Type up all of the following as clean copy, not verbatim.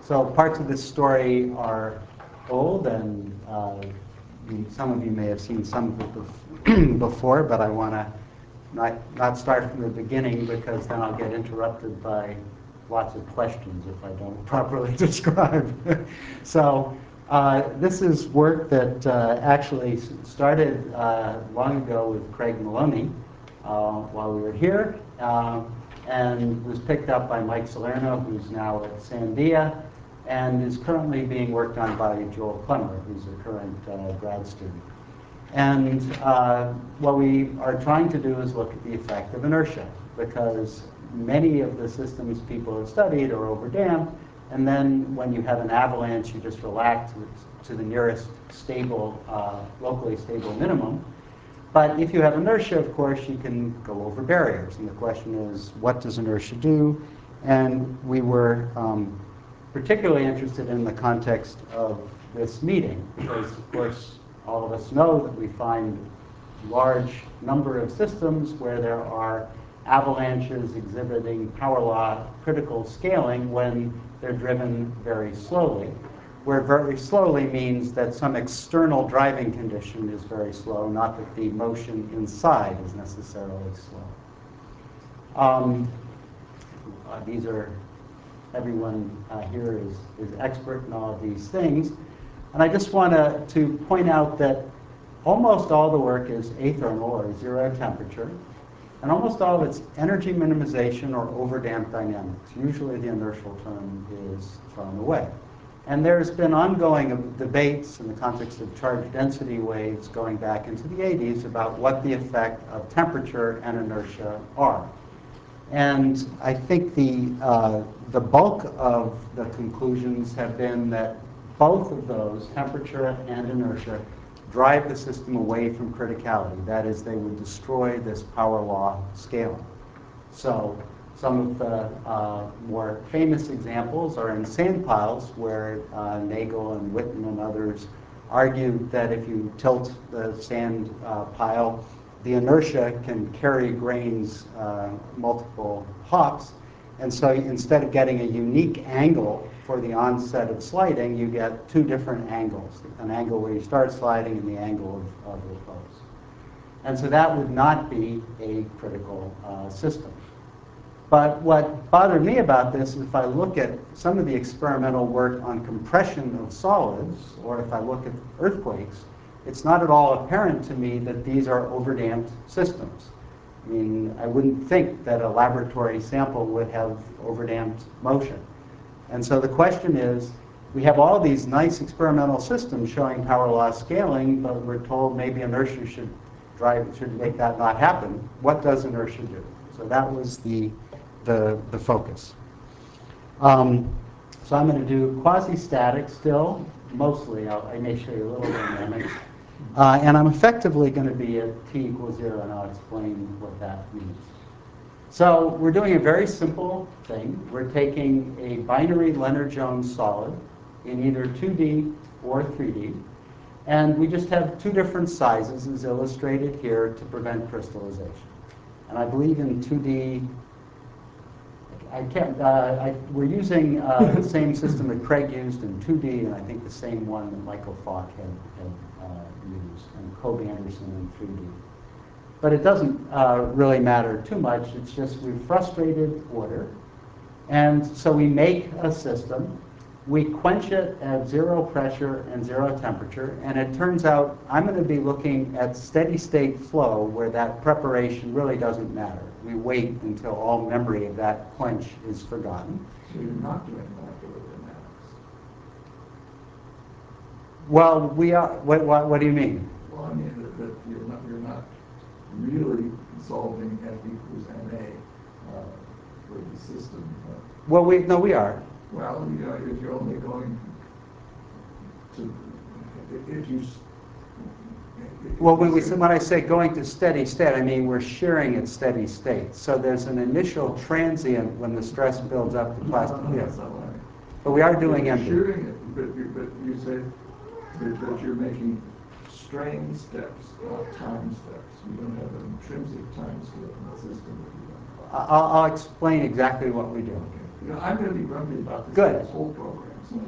So parts of this story are old, and some of you may have seen some of it before, but I want to not start from the beginning, because then I'll get interrupted by lots of questions if I don't properly describe. So this is work that actually started long ago with Craig Maloney while we were here, and was picked up by Mike Salerno, who's now at Sandia, and is currently being worked on by Joel Klemmer, who's a current grad student. And what we are trying to do is look at the effect of inertia, because many of the systems people have studied are overdamped, and then when you have an avalanche, you just relax to the nearest stable, locally stable minimum. But if you have inertia, of course, you can go over barriers. And the question is, what does inertia do? And we were particularly interested in the context of this meeting, because, of course, all of us know that we find large number of systems where there are avalanches exhibiting power law critical scaling when they're driven very slowly, where very slowly means that some external driving condition is very slow, not that the motion inside is necessarily slow. These are, everyone here is expert in all of these things. And I just want to point out that almost all the work is athermal, or zero temperature, and almost all of it's energy minimization or overdamped dynamics. Usually the inertial term is thrown away. And there's been ongoing debates in the context of charge density waves going back into the 80s about what the effect of temperature and inertia are. And I think the bulk of the conclusions have been that both of those, temperature and inertia, drive the system away from criticality. That is, they would destroy this power law scaling. So some of the more famous examples are in sand piles, where Nagel and Witten and others argued that if you tilt the sand pile, the inertia can carry grains multiple hops. And so instead of getting a unique angle for the onset of sliding, you get two different angles, an angle where you start sliding and the angle of repose. And so that would not be a critical system. But what bothered me about this is if I look at some of the experimental work on compression of solids, or if I look at earthquakes, it's not at all apparent to me that these are overdamped systems. I mean, I wouldn't think that a laboratory sample would have overdamped motion. And so the question is, we have all these nice experimental systems showing power law scaling, but we're told maybe inertia should make that not happen. What does inertia do? So that was the focus. So I'm going to do quasi-static still, mostly. I may show you a little dynamics. And I'm effectively going to be at t equals 0, and I'll explain what that means. So we're doing a very simple thing. We're taking a binary Lennard-Jones solid in either 2D or 3D, and we just have two different sizes, as illustrated here, to prevent crystallization. And I believe in 2D, we're using the same system that Craig used in 2D, and I think the same one that Michael Falk had used, and Kobe Anderson in 3D. But it doesn't really matter too much. It's just we've frustrated order. And so we make a system. We quench it at 0 pressure and 0 temperature. And it turns out I'm going to be looking at steady state flow, where that preparation really doesn't matter. We wait until all memory of that quench is forgotten. So you're not doing molecular dynamics? Well, we are. What do you mean? Well, I mean that you're not really solving F equals ma for the system. Well, we are. Well, you know, if you're only going to, if you. Well, when I say going to steady state, I mean we're shearing at steady state. So there's an initial transient when the stress builds up the plastic. That's not right. But we are doing You're MD. shearing it, but you say that you're making strain steps, not time steps. You don't have an intrinsic time step in the system. I'll explain exactly what we do. Okay. You know, I'm going to be grumpy about this Good. whole program, so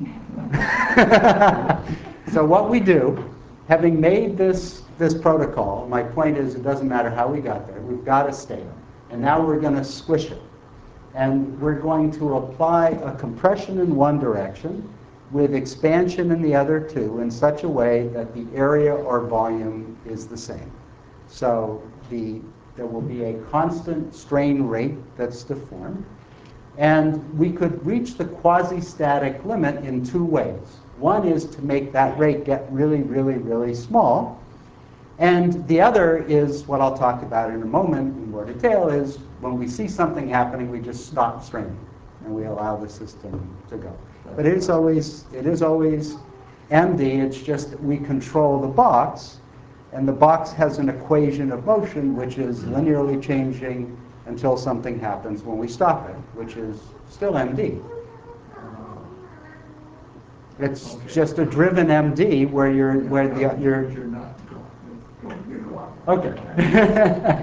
it's up. So what we do, having made this protocol, my point is it doesn't matter how we got there, we've got a state, and now we're going to squish it. And we're going to apply a compression in one direction with expansion in the other two in such a way that the area or volume is the same. So there will be a constant strain rate that's deformed. And we could reach the quasi-static limit in two ways. One is to make that rate get really, really, really small. And the other is what I'll talk about in a moment in more detail, is when we see something happening, we just stop straining and we allow the system to go. But it is always MD, it's just that we control the box, and the box has an equation of motion which is linearly changing until something happens when we stop it, which is still MD. It's just a driven MD where you're not going. Okay.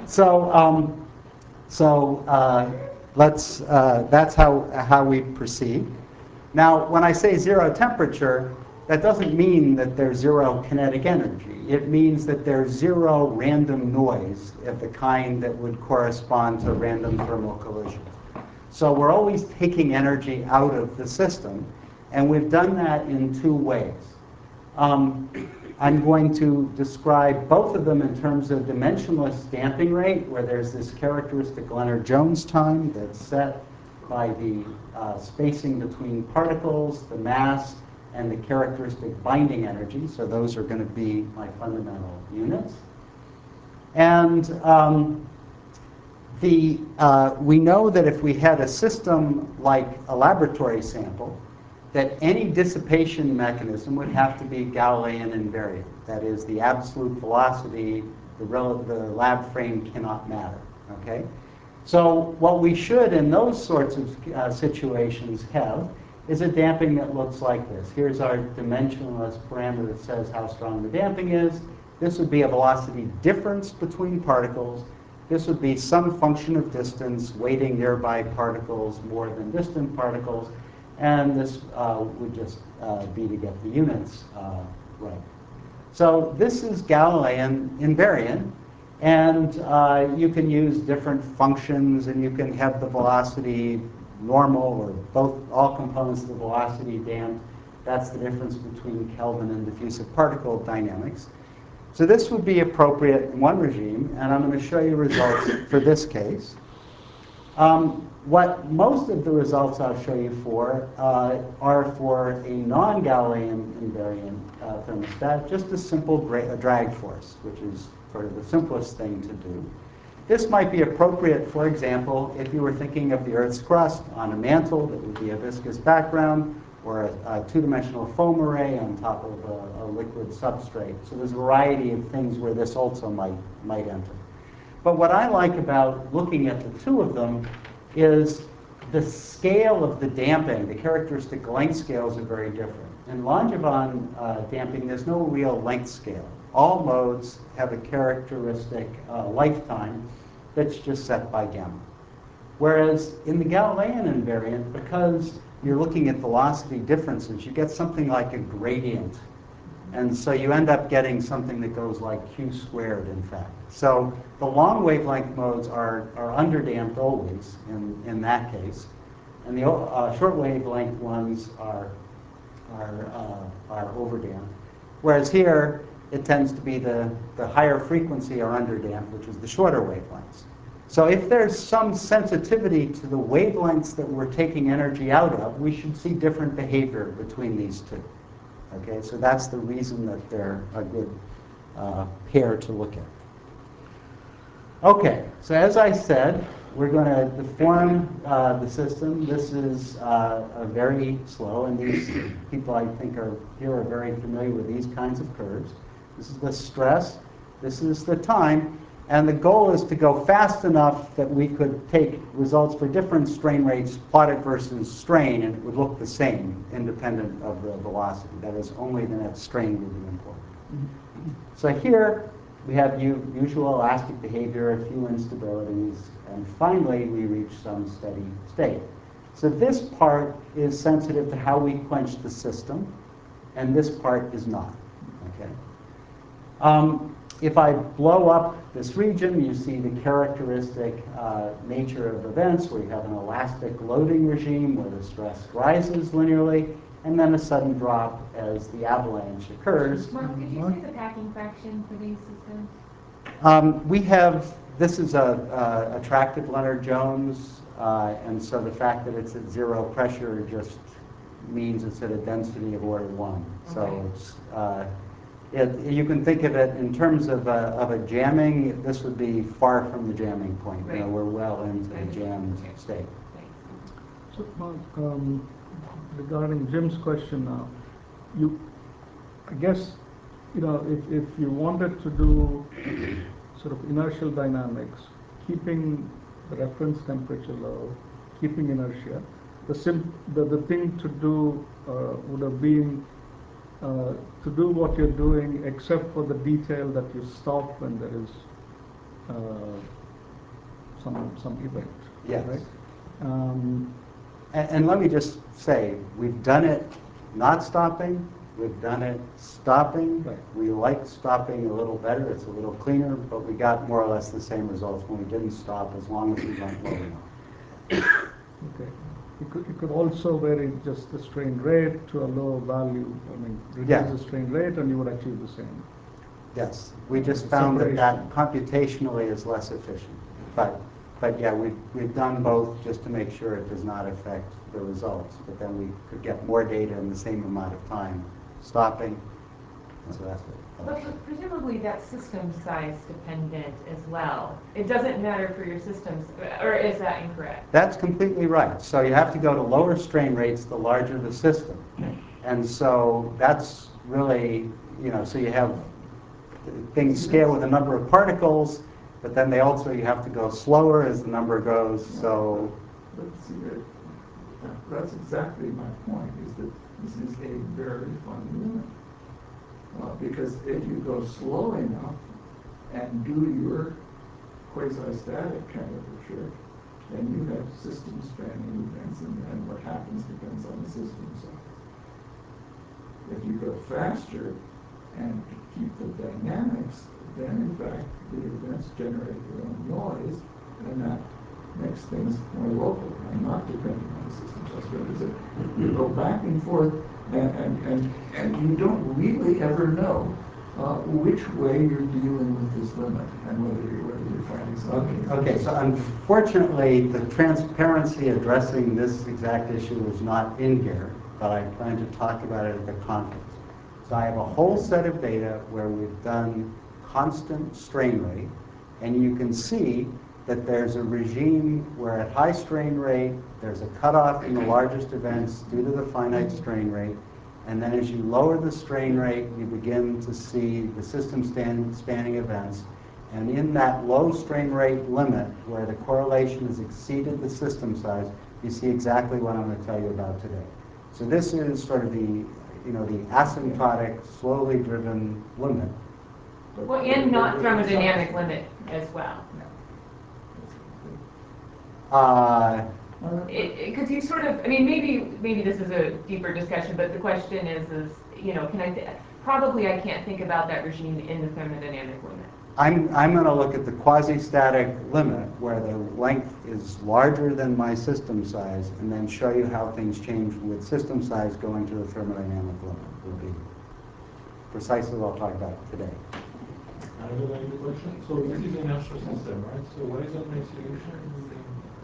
That's how we proceed. Now, when I say zero temperature, that doesn't mean that there's zero kinetic energy. It means that there's zero random noise of the kind that would correspond to random thermal collision. So we're always taking energy out of the system, and we've done that in two ways. I'm going to describe both of them in terms of dimensionless damping rate, where there's this characteristic Lennard-Jones time that's set by the spacing between particles, the mass, and the characteristic binding energy. So those are going to be my fundamental units. And we know that if we had a system like a laboratory sample, that any dissipation mechanism would have to be Galilean invariant. That is, the absolute velocity, the lab frame cannot matter. Okay? So what we should in those sorts of situations have is a damping that looks like this. Here's our dimensionless parameter that says how strong the damping is. This would be a velocity difference between particles. This would be some function of distance, weighting nearby particles more than distant particles. And this would just be to get the units right. So this is Galilean invariant. And you can use different functions, and you can have the velocity normal or all components of the velocity damped. That's the difference between Kelvin and diffusive particle dynamics. So this would be appropriate in one regime, and I'm going to show you results for this case. What most of the results I'll show you for are for a non-Galilean invariant thermostat, just a simple drag force, which is sort of the simplest thing to do. This might be appropriate, for example, if you were thinking of the Earth's crust on a mantle that would be a viscous background, or a two-dimensional foam array on top of a liquid substrate. So there's a variety of things where this also might enter. But what I like about looking at the two of them is the scale of the damping. The characteristic length scales are very different. In Langevin damping, there's no real length scale. All modes have a characteristic lifetime that's just set by gamma. Whereas in the Galilean invariant, because you're looking at velocity differences, you get something like a gradient. And so you end up getting something that goes like q squared, in fact. So the long wavelength modes are underdamped always in that case. And the short wavelength ones are overdamped. Whereas here, it tends to be the higher frequency are underdamped, which is the shorter wavelengths. So if there's some sensitivity to the wavelengths that we're taking energy out of, we should see different behavior between these two. Okay, so that's the reason that they're a good pair to look at. Okay, so as I said, we're going to deform the system. This is very slow, and these people I think are very familiar with these kinds of curves. This is the stress, this is the time, and the goal is to go fast enough that we could take results for different strain rates, plot it versus strain, and it would look the same, independent of the velocity. That is, only the net strain would be important. So here we have usual elastic behavior, a few instabilities, and finally we reach some steady state. So this part is sensitive to how we quench the system, and this part is not. Okay. If I blow up this region, you see the characteristic nature of events where you have an elastic loading regime where the stress rises linearly, and then a sudden drop as the avalanche occurs. Mark, could you say the packing fraction for these systems? We have, this is a attractive Leonard-Jones, and so the fact that it's at zero pressure just means it's at a density of order 1. So it's, you can think of it in terms of a jamming. This would be far from the jamming point. Right. You know, we're well into the jammed state. So, Mark, regarding Jim's question now, I guess, if you wanted to do sort of inertial dynamics, keeping the reference temperature low, keeping inertia, the thing to do would have been to do what you're doing, except for the detail that you stop when there is some event. Yes. Right? And let me just say, we've done it not stopping, we've done it stopping. Right. We like stopping a little better, it's a little cleaner, but we got more or less the same results when we didn't stop, as long as we went low enough. Okay. You could also vary just the strain rate to a low value. I mean, Yeah. reduce the strain rate, and you would achieve the same. Yes, we just found that Separation. computationally is less efficient. But yeah, we've done both just to make sure it does not affect the results. But then we could get more data in the same amount of time stopping. And so that's what. But presumably that's system size dependent as well. It doesn't matter for your systems, or is that incorrect? That's completely right. So you have to go to lower strain rates the larger the system. And so that's really, so you have things scale with a number of particles, but then you have to go slower as the number goes. So But see, that's exactly my point, is that this is a very fun limit. Because if you go slow enough and do your quasi-static kind of a trick, then you have system spanning events, and what happens depends on the system size. If you go faster and keep the dynamics, then in fact the events generate their own noise, and that makes things more local and not dependent on the system size. Because if you go back and forth and you don't really ever know which way you're dealing with this limit and whether you're finding something. Okay, so unfortunately, the transparency addressing this exact issue is not in here, but I plan to talk about it at the conference. So I have a whole set of data where we've done constant strain rate, and you can see that there's a regime where at high strain rate, there's a cutoff in the largest events due to the finite strain rate, and then as you lower the strain rate, you begin to see the system spanning events. And in that low strain rate limit, where the correlation has exceeded the system size, you see exactly what I'm going to tell you about today. So this is sort of the asymptotic, slowly driven limit. Well, and not thermodynamic limit as well. Because you sort of, I mean, maybe this is a deeper discussion, but the question is, probably I can't think about that regime in the thermodynamic limit. I'm going to look at the quasi-static limit, where the length is larger than my system size, and then show you how things change with system size going to the thermodynamic limit. Will be precisely what I'll talk about today. I have a question. So this is an inertial system, right? So what is the solution?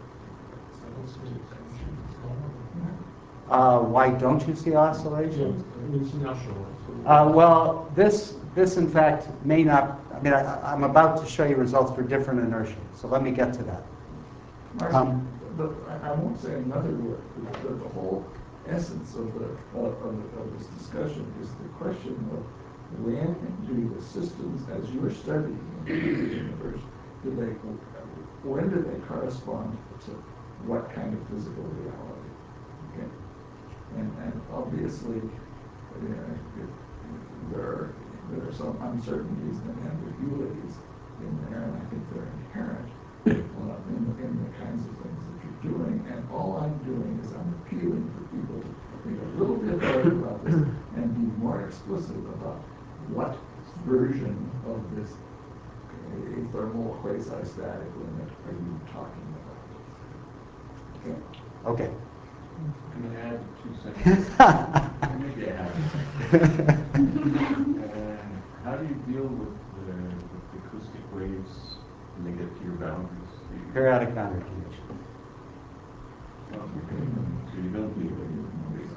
Why don't you see oscillation? It's inertial. Well, this in fact may not. I mean, I'm about to show you results for different inertia. So let me get to that. I won't say another word. The whole essence of this discussion is the question of when do the systems, as you're studying in the universe, when do they correspond to what kind of physical reality? Okay, and obviously, there are some uncertainties and ambiguities in there, and I think they're inherent in the kinds of things that you're doing, and all I'm doing is I'm appealing for people to think a little bit better about this and be more explicit about what version of this thermal quasi-static limit are you talking about? Okay. Okay. Can I add 2 seconds? Maybe I have. How do you deal with the acoustic waves when they get to your boundaries? Periodic boundary conditions. So you don't deal with it.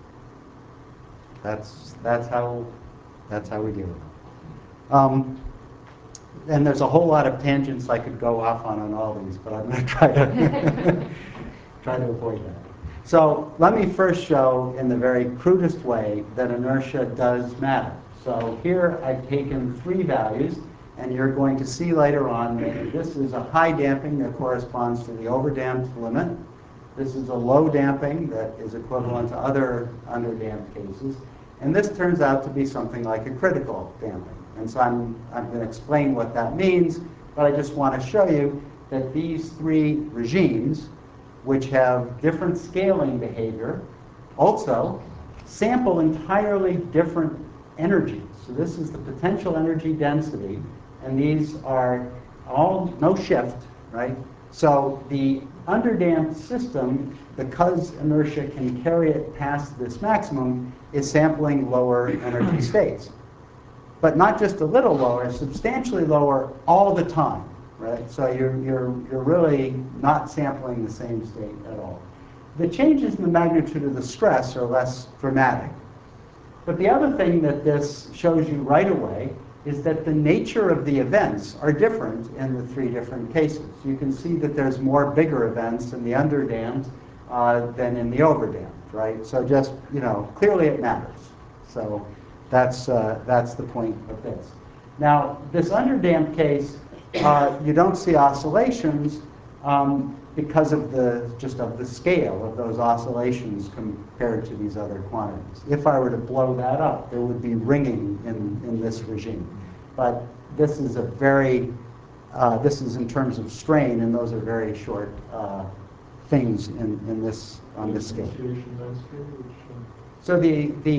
That's how we deal with it. And there's a whole lot of tangents I could go off on all these, but I'm going to try to avoid that. So let me first show in the very crudest way that inertia does matter. So here I've taken 3 values, and you're going to see later on that this is a high damping that corresponds to the overdamped limit. This is a low damping that is equivalent to other underdamped cases. And this turns out to be something like a critical damping. And so I'm going to explain what that means, but I just want to show you that these 3 regimes, which have different scaling behavior, also sample entirely different energies. So this is the potential energy density, and these are all no shift, right? So the underdamped system, because inertia can carry it past this maximum, is sampling lower energy states. But not just a little lower, substantially lower all the time, right? So you're really not sampling the same state at all. The changes in the magnitude of the stress are less dramatic. But the other thing that this shows you right away is that the nature of the events are different in the 3 different cases. You can see that there's more bigger events in the underdamped than in the overdamped, right? So just, clearly it matters. So that's the point of this. Now, this underdamped case, you don't see oscillations because of the scale of those oscillations compared to these other quantities. If I were to blow that up, there would be ringing in this regime. But this is this is in terms of strain, and those are very short things on this scale. So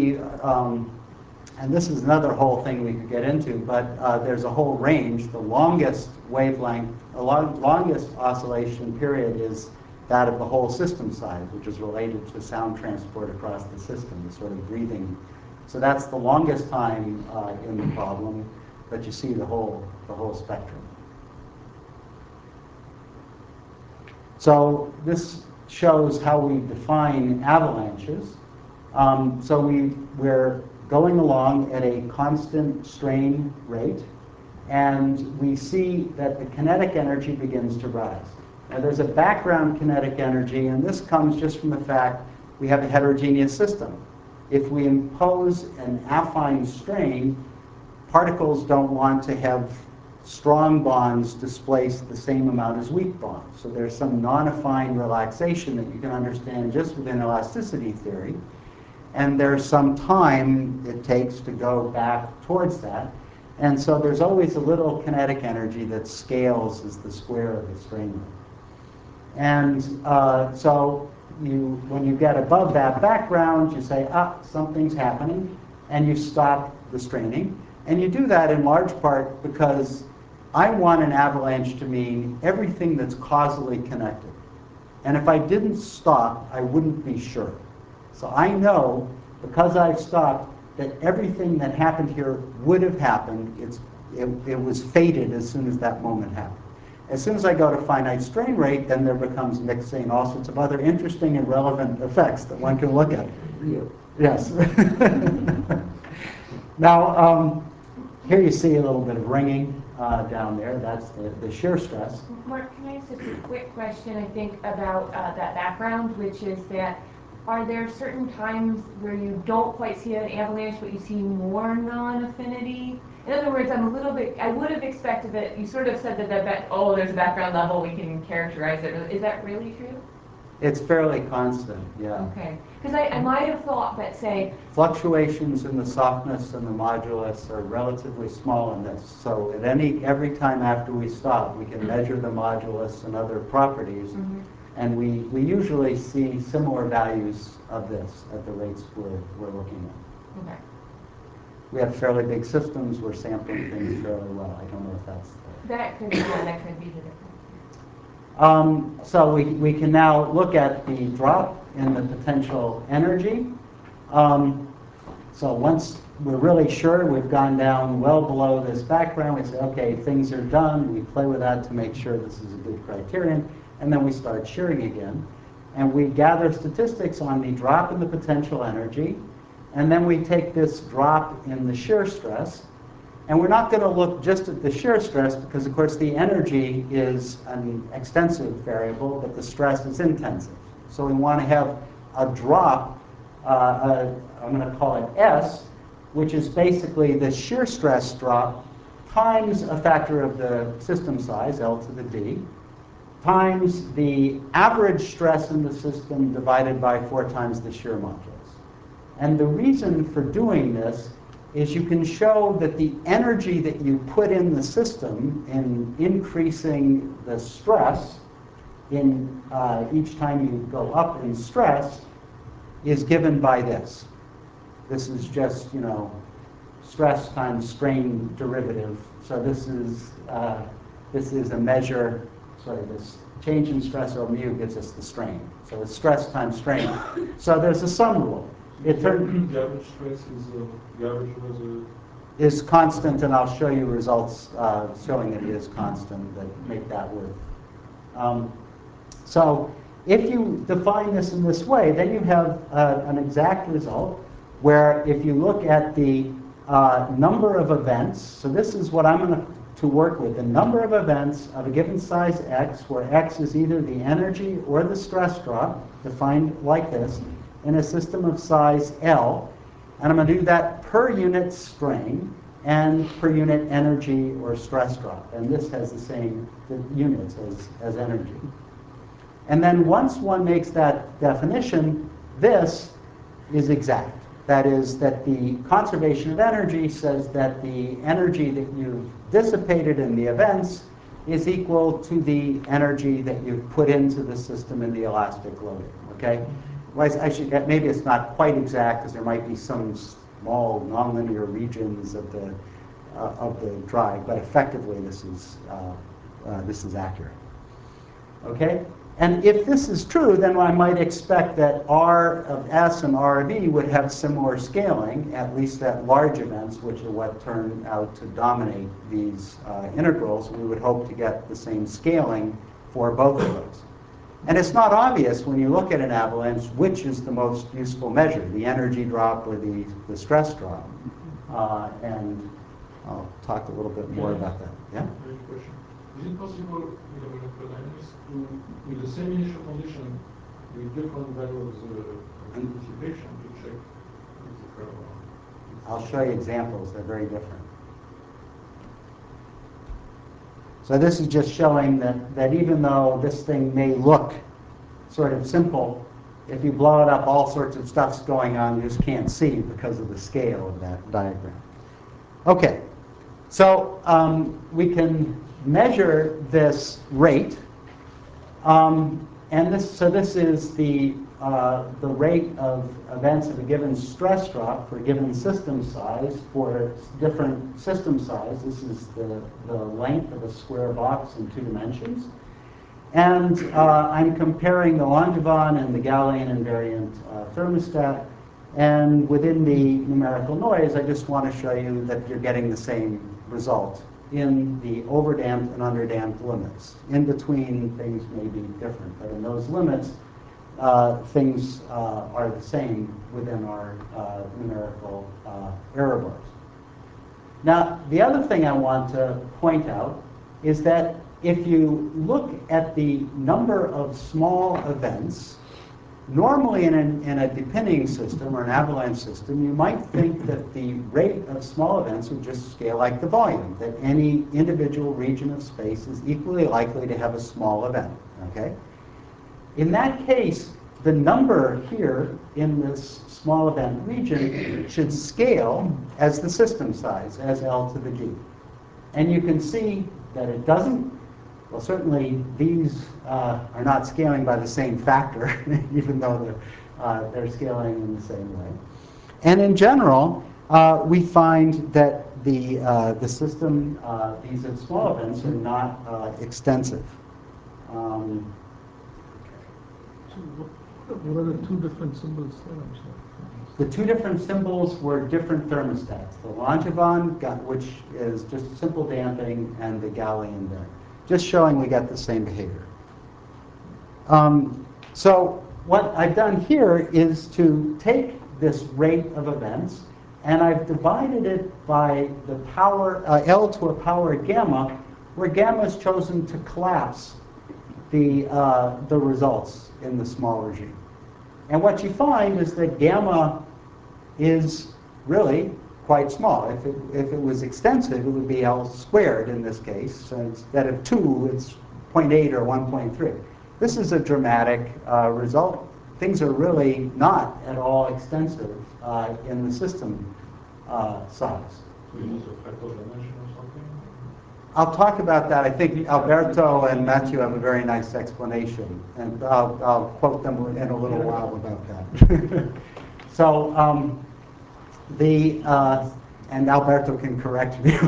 and this is another whole thing we could get into, but there's a whole range. The longest wavelength, the longest oscillation period is that of the whole system size, which is related to sound transport across the system, the sort of breathing. So that's the longest time in the problem, but you see the whole spectrum. So this shows how we define avalanches. So we're going along at a constant strain rate, and we see that the kinetic energy begins to rise. Now there's a background kinetic energy, and this comes just from the fact we have a heterogeneous system. If we impose an affine strain, particles don't want to have strong bonds displace the same amount as weak bonds. So there's some non-affine relaxation that you can understand just within elasticity theory. And there's some time it takes to go back towards that. And so there's always a little kinetic energy that scales as the square of the strain rate. And so when you get above that background, you say, something's happening, and you stop the straining. And you do that in large part because I want an avalanche to mean everything that's causally connected. And if I didn't stop, I wouldn't be sure. So I know, because I've stopped, that everything that happened here would have happened. It was fated as soon as that moment happened. As soon as I go to finite strain rate, then there becomes mixing, all sorts of other interesting and relevant effects that one can look at. Yes. Now, here you see a little bit of ringing down there. That's the shear stress. Mark, can I ask a quick question, I think, about that background, which is that are there certain times where you don't quite see an avalanche, but you see more non-affinity? In other words, I would have expected that you sort of said that there's a background level, we can characterize it. Is that really true? It's fairly constant, yeah. Okay. Because I might have thought that, say, fluctuations in the softness and the modulus are relatively small in this. So at every time after we stop, we can measure the modulus and other properties. Mm-hmm. And we usually see similar values of this at the rates we're looking at. Okay. We have fairly big systems, we're sampling things fairly well. I don't know if that's... That could be the difference. So we can now look at the drop in the potential energy. So once we're really sure we've gone down well below this background, we say, okay, things are done. We play with that to make sure this is a good criterion. And then we start shearing again. And we gather statistics on the drop in the potential energy. And then we take this drop in the shear stress. And we're not going to look just at the shear stress because, of course, the energy is an extensive variable, but the stress is intensive. So we want to have a drop, I'm going to call it S, which is basically the shear stress drop times a factor of the system size, L to the D, times the average stress in the system divided by 4 times the shear modulus. And the reason for doing this is you can show that the energy that you put in the system in increasing the stress in each time you go up in stress is given by this. This is just, stress times strain derivative. So this is a measure, this change in stress over mu gives us the strain. So it's stress times strain. So there's a sum rule. The average stress is the average was is constant, and I'll show you results showing that it is constant that make that work. So if you define this in this way, then you have an exact result where if you look at the number of events, so this is what I'm going to work with, the number of events of a given size x, where x is either the energy or the stress drop, defined like this, in a system of size L, and I'm going to do that per unit strain and per unit energy or stress drop. And this has the same units as energy. And then once one makes that definition, this is exact. That is, that the conservation of energy says that the energy that you've dissipated in the events is equal to the energy that you've put into the system in the elastic loading, okay? Well, maybe it's not quite exact because there might be some small nonlinear regions of the drive, but effectively this is accurate. Okay, and if this is true, then I might expect that R of S and R of E would have similar scaling, at least at large events, which are what turn out to dominate these integrals. We would hope to get the same scaling for both of those. And it's not obvious when you look at an avalanche which is the most useful measure, the energy drop or the stress drop. And I'll talk a little bit more about that. Yeah? Question. Is it possible with the molecular dynamics to, with the same initial condition, with different values of anticipation to check if the curve? I'll show you examples. They're very different. So this is just showing that even though this thing may look sort of simple, if you blow it up, all sorts of stuff's going on you just can't see because of the scale of that diagram. Okay, so we can measure this rate, and this is the rate of events of a given stress drop for a given system size for different system size. This is the length of a square box in 2 dimensions. And I'm comparing the Langevin and the Galilean invariant thermostat. And within the numerical noise, I just want to show you that you're getting the same result in the overdamped and underdamped limits. In between, things may be different, but in those limits, things are the same within our numerical error bars. Now, the other thing I want to point out is that if you look at the number of small events, normally in a depinning system or an avalanche system, you might think that the rate of small events would just scale like the volume, that any individual region of space is equally likely to have a small event, okay? In that case, the number here in this small event region should scale as the system size, as L to the D. And you can see that it doesn't. Well, certainly these are not scaling by the same factor, even though they're scaling in the same way. And in general, we find that the system, these small events, are not extensive. So what are the two different symbols there? I'm sorry. The two different symbols were different thermostats. The Langevin, which is just simple damping, and the Galilean there. Just showing we get the same behavior. So what I've done here is to take this rate of events, and I've divided it by the power, L to a power gamma, where gamma is chosen to collapse the results in the small regime. And what you find is that gamma is really quite small. If it was extensive, it would be L squared in this case. So instead of 2, it's 0.8 or 1.3. This is a dramatic result. Things are really not at all extensive in the system size. So you use a fractal dimension or something? I'll talk about that. I think Alberto and Matthew have a very nice explanation, and I'll quote them in a little while about that. So and Alberto can correct me,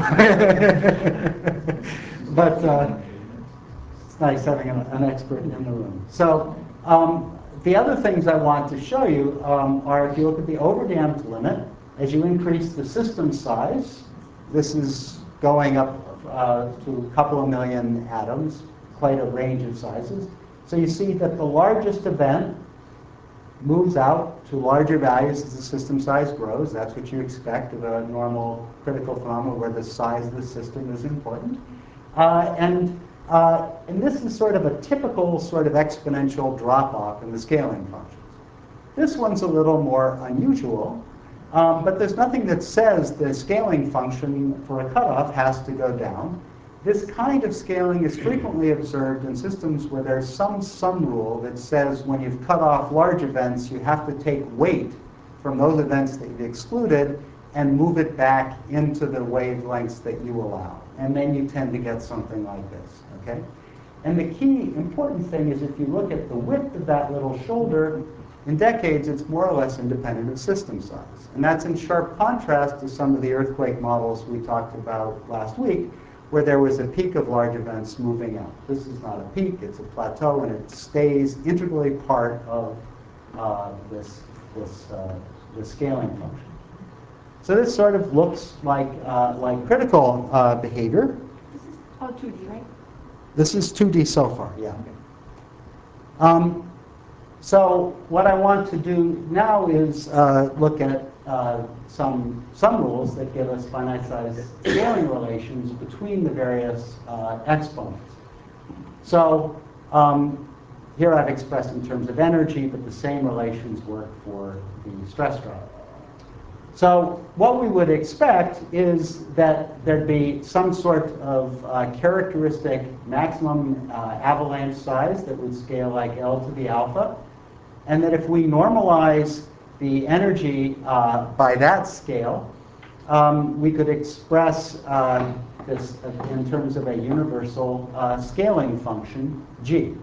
but it's nice having an expert in the room. So the other things I want to show you are, if you look at the overdamped limit, as you increase the system size, this is going up to a couple of million atoms, quite a range of sizes. So you see that the largest event moves out to larger values as the system size grows. That's what you expect of a normal critical phenomenon where the size of the system is important. And this is sort of a typical sort of exponential drop-off in the scaling functions. This one's a little more unusual, but there's nothing that says the scaling function for a cutoff has to go down. This kind of scaling is frequently observed in systems where there's some sum rule that says when you've cut off large events, you have to take weight from those events that you've excluded and move it back into the wavelengths that you allow. And then you tend to get something like this, okay? And the key important thing is if you look at the width of that little shoulder, in decades, it's more or less independent of system size. And that's in sharp contrast to some of the earthquake models we talked about last week, where there was a peak of large events moving out. This is not a peak, it's a plateau, and it stays integrally part of the scaling function. So this sort of looks like critical behavior. This is all 2D, right? This is 2D so far, yeah. So what I want to do now is look at some rules that give us finite size scaling relations between the various exponents. So here I've expressed in terms of energy, but the same relations work for the stress drop. So what we would expect is that there'd be some sort of characteristic maximum avalanche size that would scale like L to the alpha, and that if we normalize the energy by that scale, we could express this in terms of a universal scaling function, G.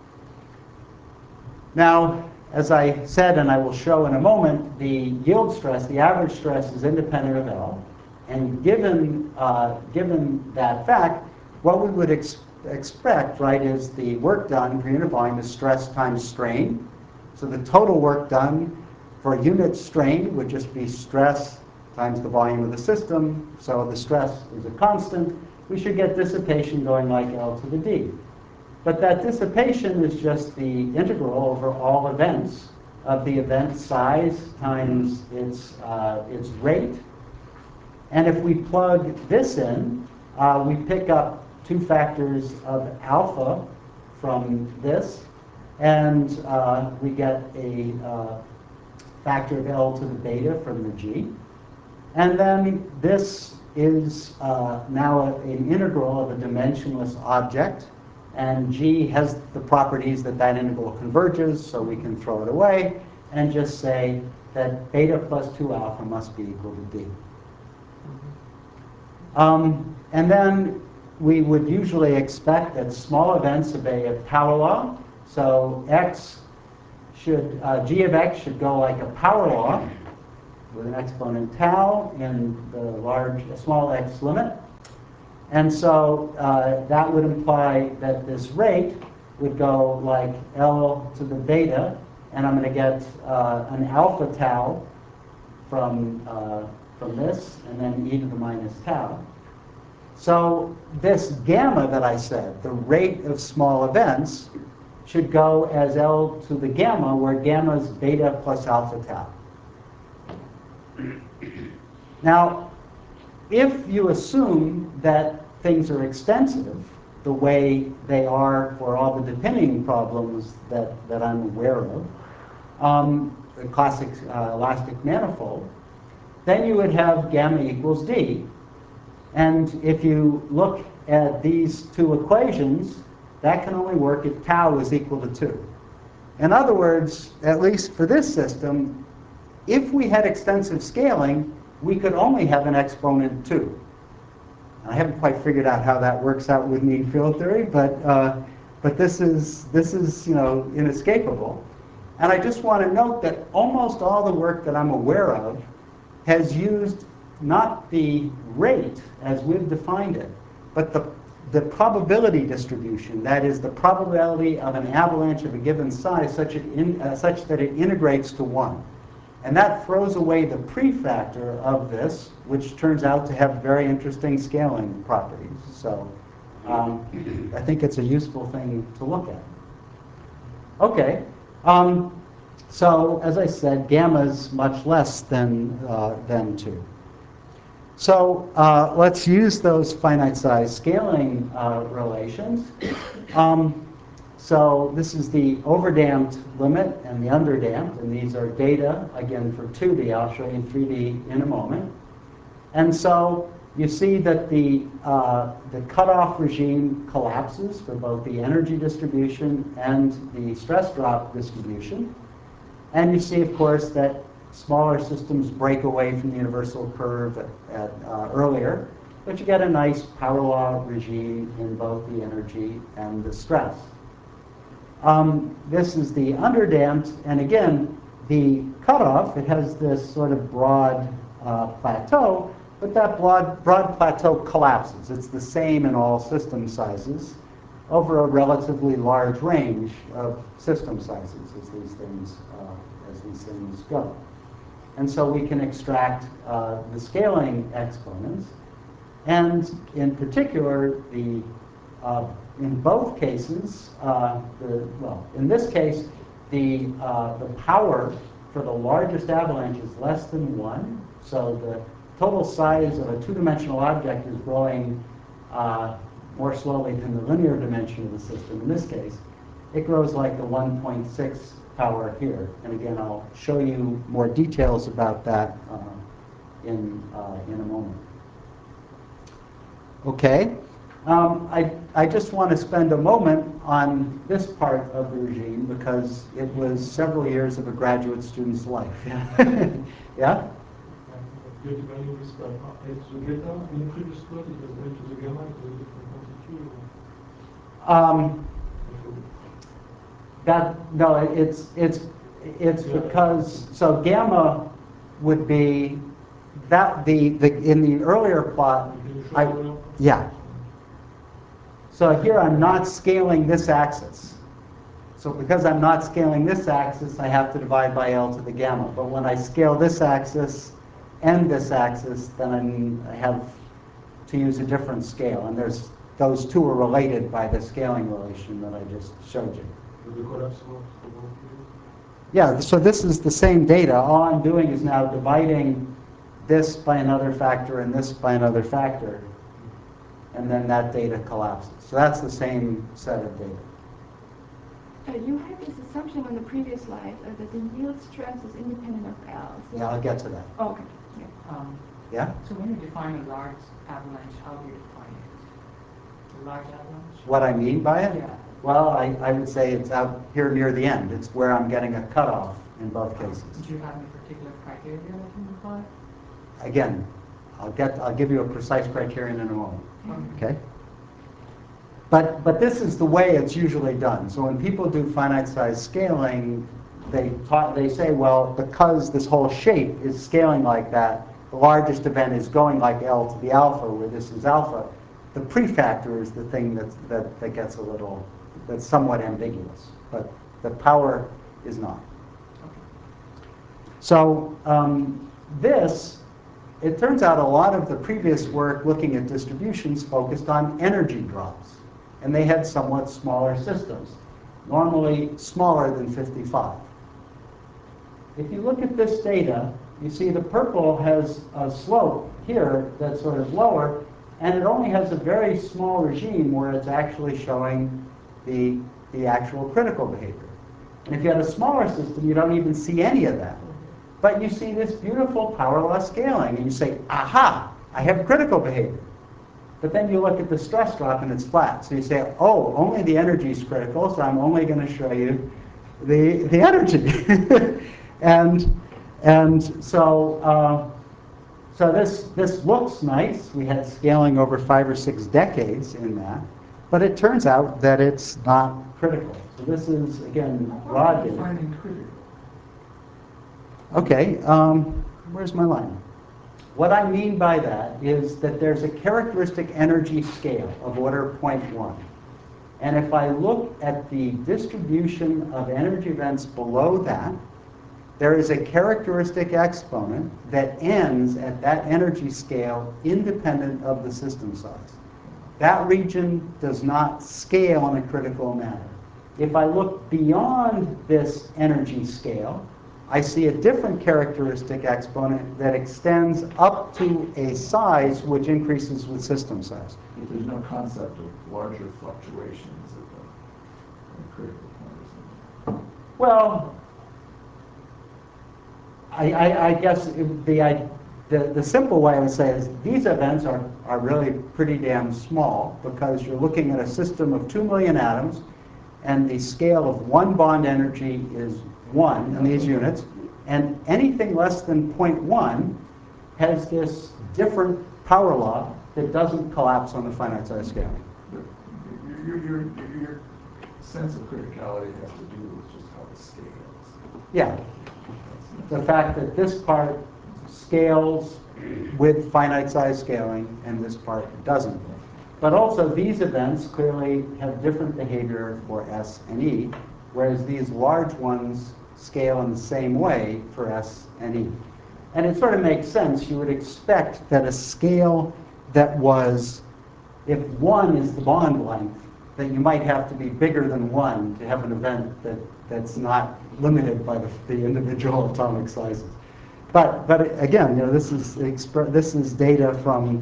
Now, as I said, and I will show in a moment, the yield stress, the average stress, is independent of L. And given that fact, what we would expect, right, is the work done per unit volume is stress times strain. So the total work done for a unit strain would just be stress times the volume of the system. So the stress is a constant. We should get dissipation going like L to the D. But that dissipation is just the integral over all events of the event size times its rate. And if we plug this in, we pick up two factors of alpha from this, and we get a factor of L to the beta from the G. And then this is now an integral of a dimensionless object. And G has the properties that that integral converges, so we can throw it away and just say that beta plus 2 alpha must be equal to D. And then we would usually expect that small events obey a power law. So g of x should go like a power law with an exponent tau in the small x limit. And so that would imply that this rate would go like L to the beta, and I'm going to get an alpha tau from this, and then e to the minus tau. So this gamma that I said, the rate of small events, should go as L to the gamma, where gamma is beta plus alpha tau. Now, if you assume that things are extensive, the way they are for all the depending problems that I'm aware of, the classic elastic manifold, then you would have gamma equals D. And if you look at these two equations, that can only work if tau is equal to 2. In other words, at least for this system, if we had extensive scaling, we could only have an exponent 2. I haven't quite figured out how that works out with mean field theory, but this is inescapable. And I just want to note that almost all the work that I'm aware of has used not the rate as we've defined it, but the probability distribution, that is the probability of an avalanche of a given size such that it integrates to 1. And that throws away the prefactor of this, which turns out to have very interesting scaling properties. So I think it's a useful thing to look at. Okay. So as I said, gamma is much less than 2. So let's use those finite size scaling relations. So this is the overdamped limit and the underdamped, and these are data, again, for 2D. I'll show you 3D in a moment. And so you see that the cutoff regime collapses for both the energy distribution and the stress drop distribution. And you see, of course, that smaller systems break away from the universal curve earlier, but you get a nice power law regime in both the energy and the stress. This is the underdamped, and again, the cutoff, it has this sort of broad plateau, but that broad plateau collapses. It's the same in all system sizes over a relatively large range of system sizes as these things go. And so we can extract the scaling exponents. And in particular, in both cases, in this case, the power for the largest avalanche is less than 1. So the total size of a two-dimensional object is growing more slowly than the linear dimension of the system. In this case, it grows like the 1.6 power here. And again, I'll show you more details about that in a moment. Okay. I just want to spend a moment on this part of the regime because it was several years of a graduate student's life. Yeah? You're dividing this by x to beta. In the previous plot, it was going to the gamma, it was a different quantity. It's because so gamma would be that in the earlier plot. Yeah. So here I'm not scaling this axis. So because I'm not scaling this axis, I have to divide by L to the gamma. But when I scale this axis and this axis, then I have to use a different scale. And those two are related by the scaling relation that I just showed you. Yeah, so this is the same data. All I'm doing is now dividing this by another factor and this by another factor. And then that data collapses. So that's the same set of data. You had this assumption on the previous slide that the yield stress is independent of L. So Yeah, I'll get to that. Oh, okay. Yeah. Yeah? So when you define a large avalanche, how do you define it? A large avalanche? What I mean by it? Yeah. Well, I would say it's out here near the end. It's where I'm getting a cutoff in both cases. Do you have any particular criteria that you apply? Again, I'll give you a precise criterion in a moment. Okay? But this is the way it's usually done. So when people do finite size scaling, they say, well, because this whole shape is scaling like that, the largest event is going like L to the alpha, where this is alpha. The prefactor is the thing that gets a little, that's somewhat ambiguous, but the power is not. So it turns out a lot of the previous work looking at distributions focused on energy drops. And they had somewhat smaller systems, normally smaller than 55. If you look at this data, you see the purple has a slope here that's sort of lower, and it only has a very small regime where it's actually showing the actual critical behavior. And if you had a smaller system, you don't even see any of that. But you see this beautiful power law scaling, and you say, aha, I have critical behavior. But then you look at the stress drop and it's flat. So you say, oh, only the energy is critical, so I'm only going to show you the energy. and so this looks nice. We had scaling over 5 or 6 decades in that. But it turns out that it's not critical. So this is, again, raw data. Defining critical. Okay, where's my line? What I mean by that is that there's a characteristic energy scale of order 0.1. And if I look at the distribution of energy events below that, there is a characteristic exponent that ends at that energy scale independent of the system size. That region does not scale in a critical manner. If I look beyond this energy scale, I see a different characteristic exponent that extends up to a size which increases with system size. But there's no concept of larger fluctuations at the critical point or something. Well, I guess the simple way I would say is these events are really pretty damn small because you're looking at a system of 2 million atoms, and the scale of one bond energy is 1 in these units, and anything less than 0.1 has this different power law that doesn't collapse on the finite size scaling. Your sense of criticality has to do with just how it scales. Yeah. The fact that this part scales with finite size scaling and this part doesn't. But also these events clearly have different behavior for S and E, whereas these large ones scale in the same way for S and E. And it sort of makes sense. You would expect that a scale that was, if 1 is the bond length, that you might have to be bigger than 1 to have an event that's not limited by the individual atomic sizes. But again, this is data from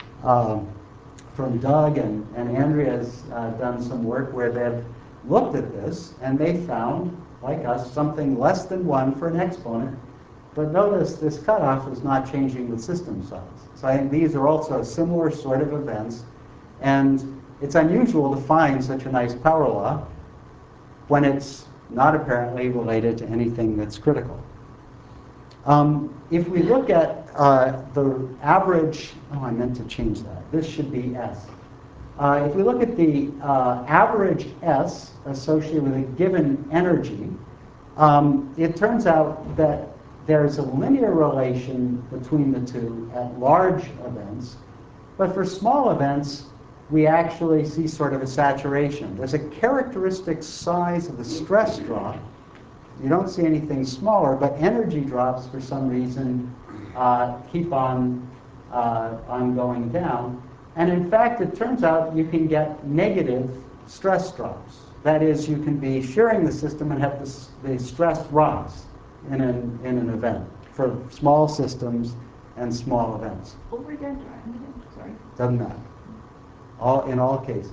Doug and Andrea's done some work where they've looked at this, and they found, like us, something less than 1 for an exponent. But notice this cutoff is not changing with system size. So I think these are also similar sort of events. And it's unusual to find such a nice power law when it's not apparently related to anything that's critical. If we look at the average, I meant to change that. This should be S. If we look at the average S associated with a given energy, it turns out that there's a linear relation between the two at large events. But for small events, we actually see sort of a saturation. There's a characteristic size of the stress drop. You don't see anything smaller, but energy drops, for some reason, keep on going down. And in fact, it turns out you can get negative stress drops. That is, you can be shearing the system and have the stress rise in an event for small systems and small events. Over again, sorry. Doesn't matter. In all cases.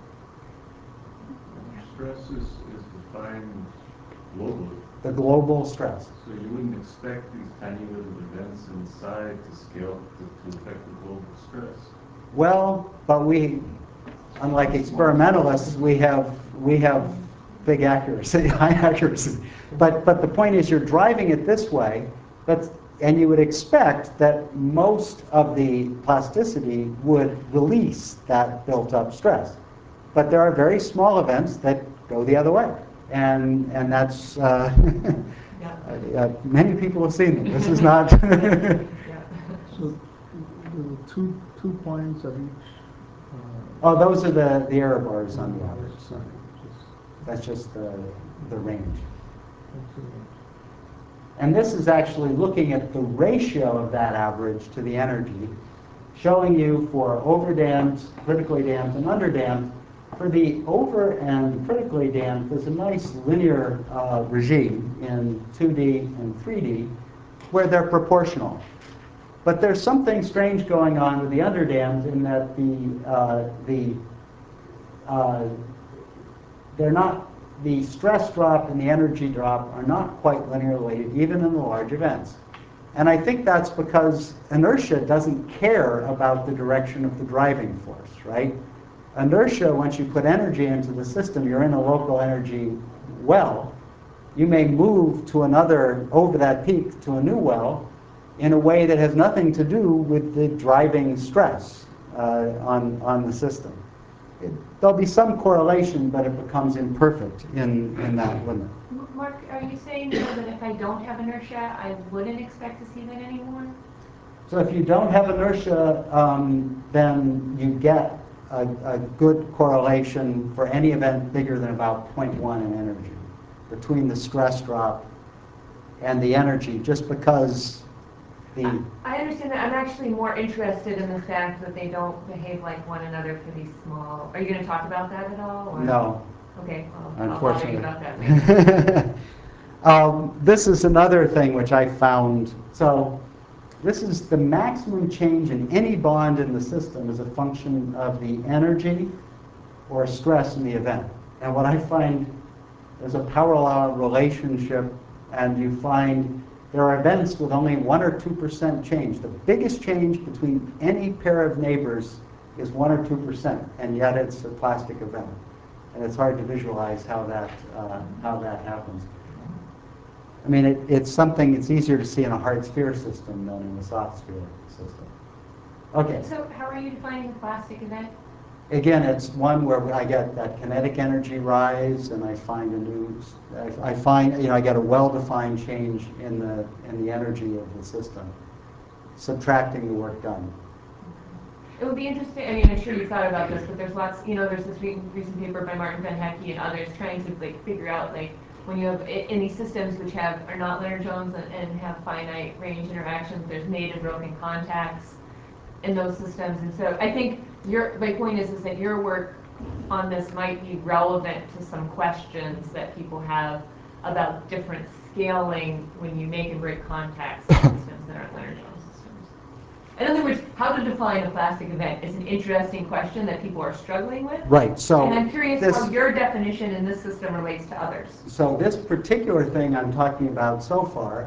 Stress is defined globally. The global stress. So you wouldn't expect these tiny little events inside to scale to affect the global stress. Well, but we, unlike experimentalists, we have big accuracy, high accuracy. But the point is, you're driving it this way, and you would expect that most of the plasticity would release that built-up stress. But there are very small events that go the other way. And that's, many people have seen them. This is not. So there were two points at each. Oh, those are the error bars on the average. So that's just the range. And this is actually looking at the ratio of that average to the energy, showing you for overdammed, critically damped, and underdamped. For the over and critically damped, there's a nice linear regime in 2D and 3D where they're proportional. But there's something strange going on with the underdamped in that the stress drop and the energy drop are not quite linearly weighted, even in the large events. And I think that's because inertia doesn't care about the direction of the driving force, right? Inertia, once you put energy into the system, you're in a local energy well. You may move to another, over that peak, to a new well in a way that has nothing to do with the driving stress on the system. There'll be some correlation, but it becomes imperfect in that limit. Mark, are you saying though that if I don't have inertia, I wouldn't expect to see that anymore? So if you don't have inertia, then you get a good correlation for any event bigger than about 0.1 in energy between the stress drop and the energy, just because I understand that. I'm actually more interested in the fact that they don't behave like one another for these small. Are you going to talk about that at all? Or? No. Okay, well, Unfortunately. I'll talk about that later. This is another thing which I found. So this is the maximum change in any bond in the system as a function of the energy or stress in the event. And what I find is a power law relationship, and you find there are events with only 1 or 2% change. The biggest change between any pair of neighbors is 1 or 2%, and yet it's a plastic event. And it's hard to visualize how that happens. I mean, it's something it's easier to see in a hard sphere system than in a soft sphere system. Okay. So how are you defining the plastic event? Again, it's one where I get that kinetic energy rise, and I find I get a well-defined change in the energy of the system, subtracting the work done. It would be interesting. I mean, I'm sure you've thought about this, but there's lots. There's this recent paper by Martin Van Hecke and others trying to figure out when you have in these systems which are not Lennard-Jones and have finite range interactions, there's made and broken contacts in those systems, and so I think my point is that your work on this might be relevant to some questions that people have about different scaling when you make and break contacts in systems that aren't Lennard-Jones systems. In other words, how to define a plastic event is an interesting question that people are struggling with. Right. So, and I'm curious how your definition in this system relates to others. So this particular thing I'm talking about so far,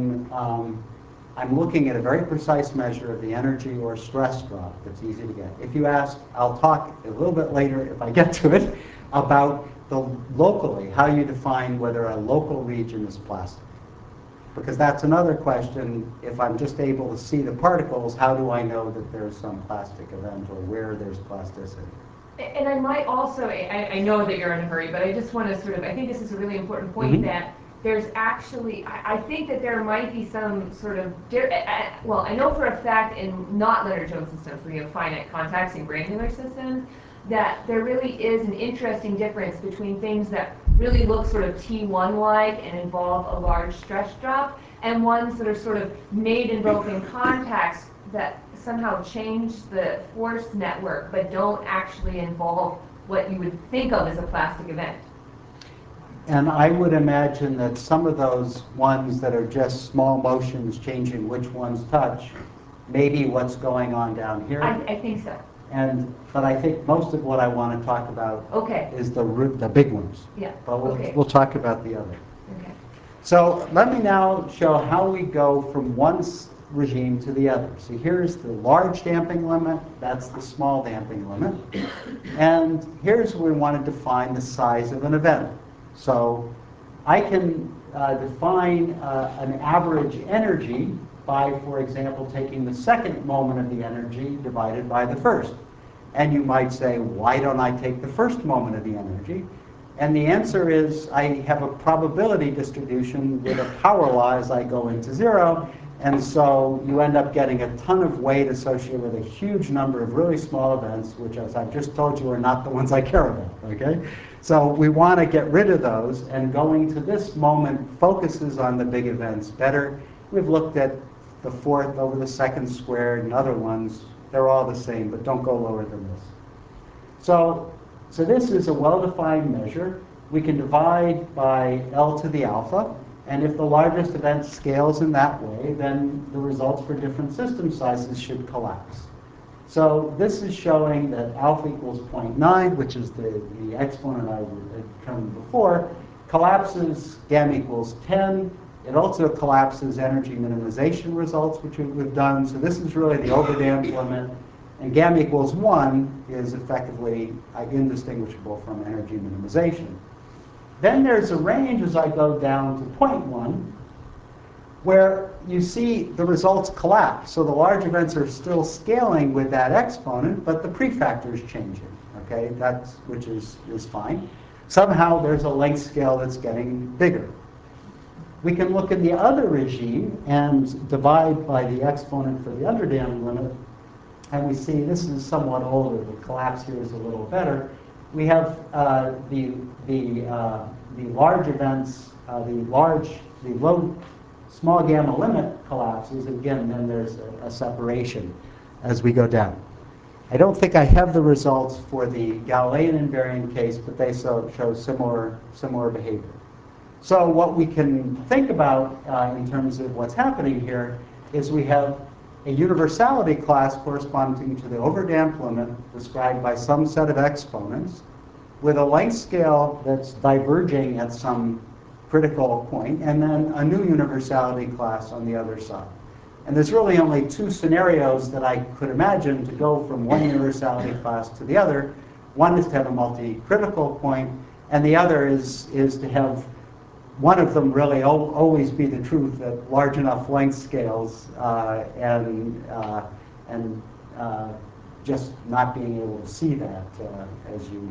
I'm looking at a very precise measure of the energy or stress drop that's easy to get. If you ask, I'll talk a little bit later if I get to it, about locally, how you define whether a local region is plastic. Because that's another question. If I'm just able to see the particles, how do I know that there's some plastic event or where there's plasticity? And I might also, I know that you're in a hurry, but I just want to I think this is a really important point that there's actually, I think that there might be some sort of, well, I know for a fact in not Lennard-Jones systems where you have finite contacts in granular systems, that there really is an interesting difference between things that really look sort of T1-like and involve a large stress drop, and ones that are sort of made and broken contacts that somehow change the force network but don't actually involve what you would think of as a plastic event. And I would imagine that some of those ones that are just small motions changing which ones touch may be what's going on down here. I think so. But I think most of what I want to talk about is the big ones. Yeah. But we'll talk about the other. Okay. So let me now show how we go from one regime to the other. So here's the large damping limit, that's the small damping limit. And here's where we want to define the size of an event. So I can define an average energy by, for example, taking the second moment of the energy divided by the first. And you might say, why don't I take the first moment of the energy? And the answer is, I have a probability distribution with a power law as I go into zero. And so you end up getting a ton of weight associated with a huge number of really small events, which, as I've just told you, are not the ones I care about, okay? So we want to get rid of those, and going to this moment focuses on the big events better. We've looked at the fourth over the second squared and other ones. They're all the same, but don't go lower than this. So this is a well-defined measure. We can divide by L to the alpha. And if the largest event scales in that way, then the results for different system sizes should collapse. So this is showing that alpha equals 0.9, which is the exponent I determined before, collapses gamma equals 10. It also collapses energy minimization results, which we've done. So this is really the overdamped limit. And gamma equals 1 is effectively indistinguishable from energy minimization. Then there's a range as I go down to 0.1, where you see the results collapse. So the large events are still scaling with that exponent, but the prefactor is changing, okay? Which is fine. Somehow there's a length scale that's getting bigger. We can look at the other regime and divide by the exponent for the underdamped limit, and we see this is somewhat older. The collapse here is a little better. We have the large events, the small gamma limit collapses. Again, then there's a separation as we go down. I don't think I have the results for the Galilean invariant case, but they show similar behavior. So what we can think about in terms of what's happening here is we have a universality class corresponding to the overdamped limit described by some set of exponents with a length scale that's diverging at some critical point, and then a new universality class on the other side. And there's really only two scenarios that I could imagine to go from one universality class to the other. One is to have a multi-critical point, and the other is to have one of them really always be the truth at large enough length scales and just not being able to see that as you.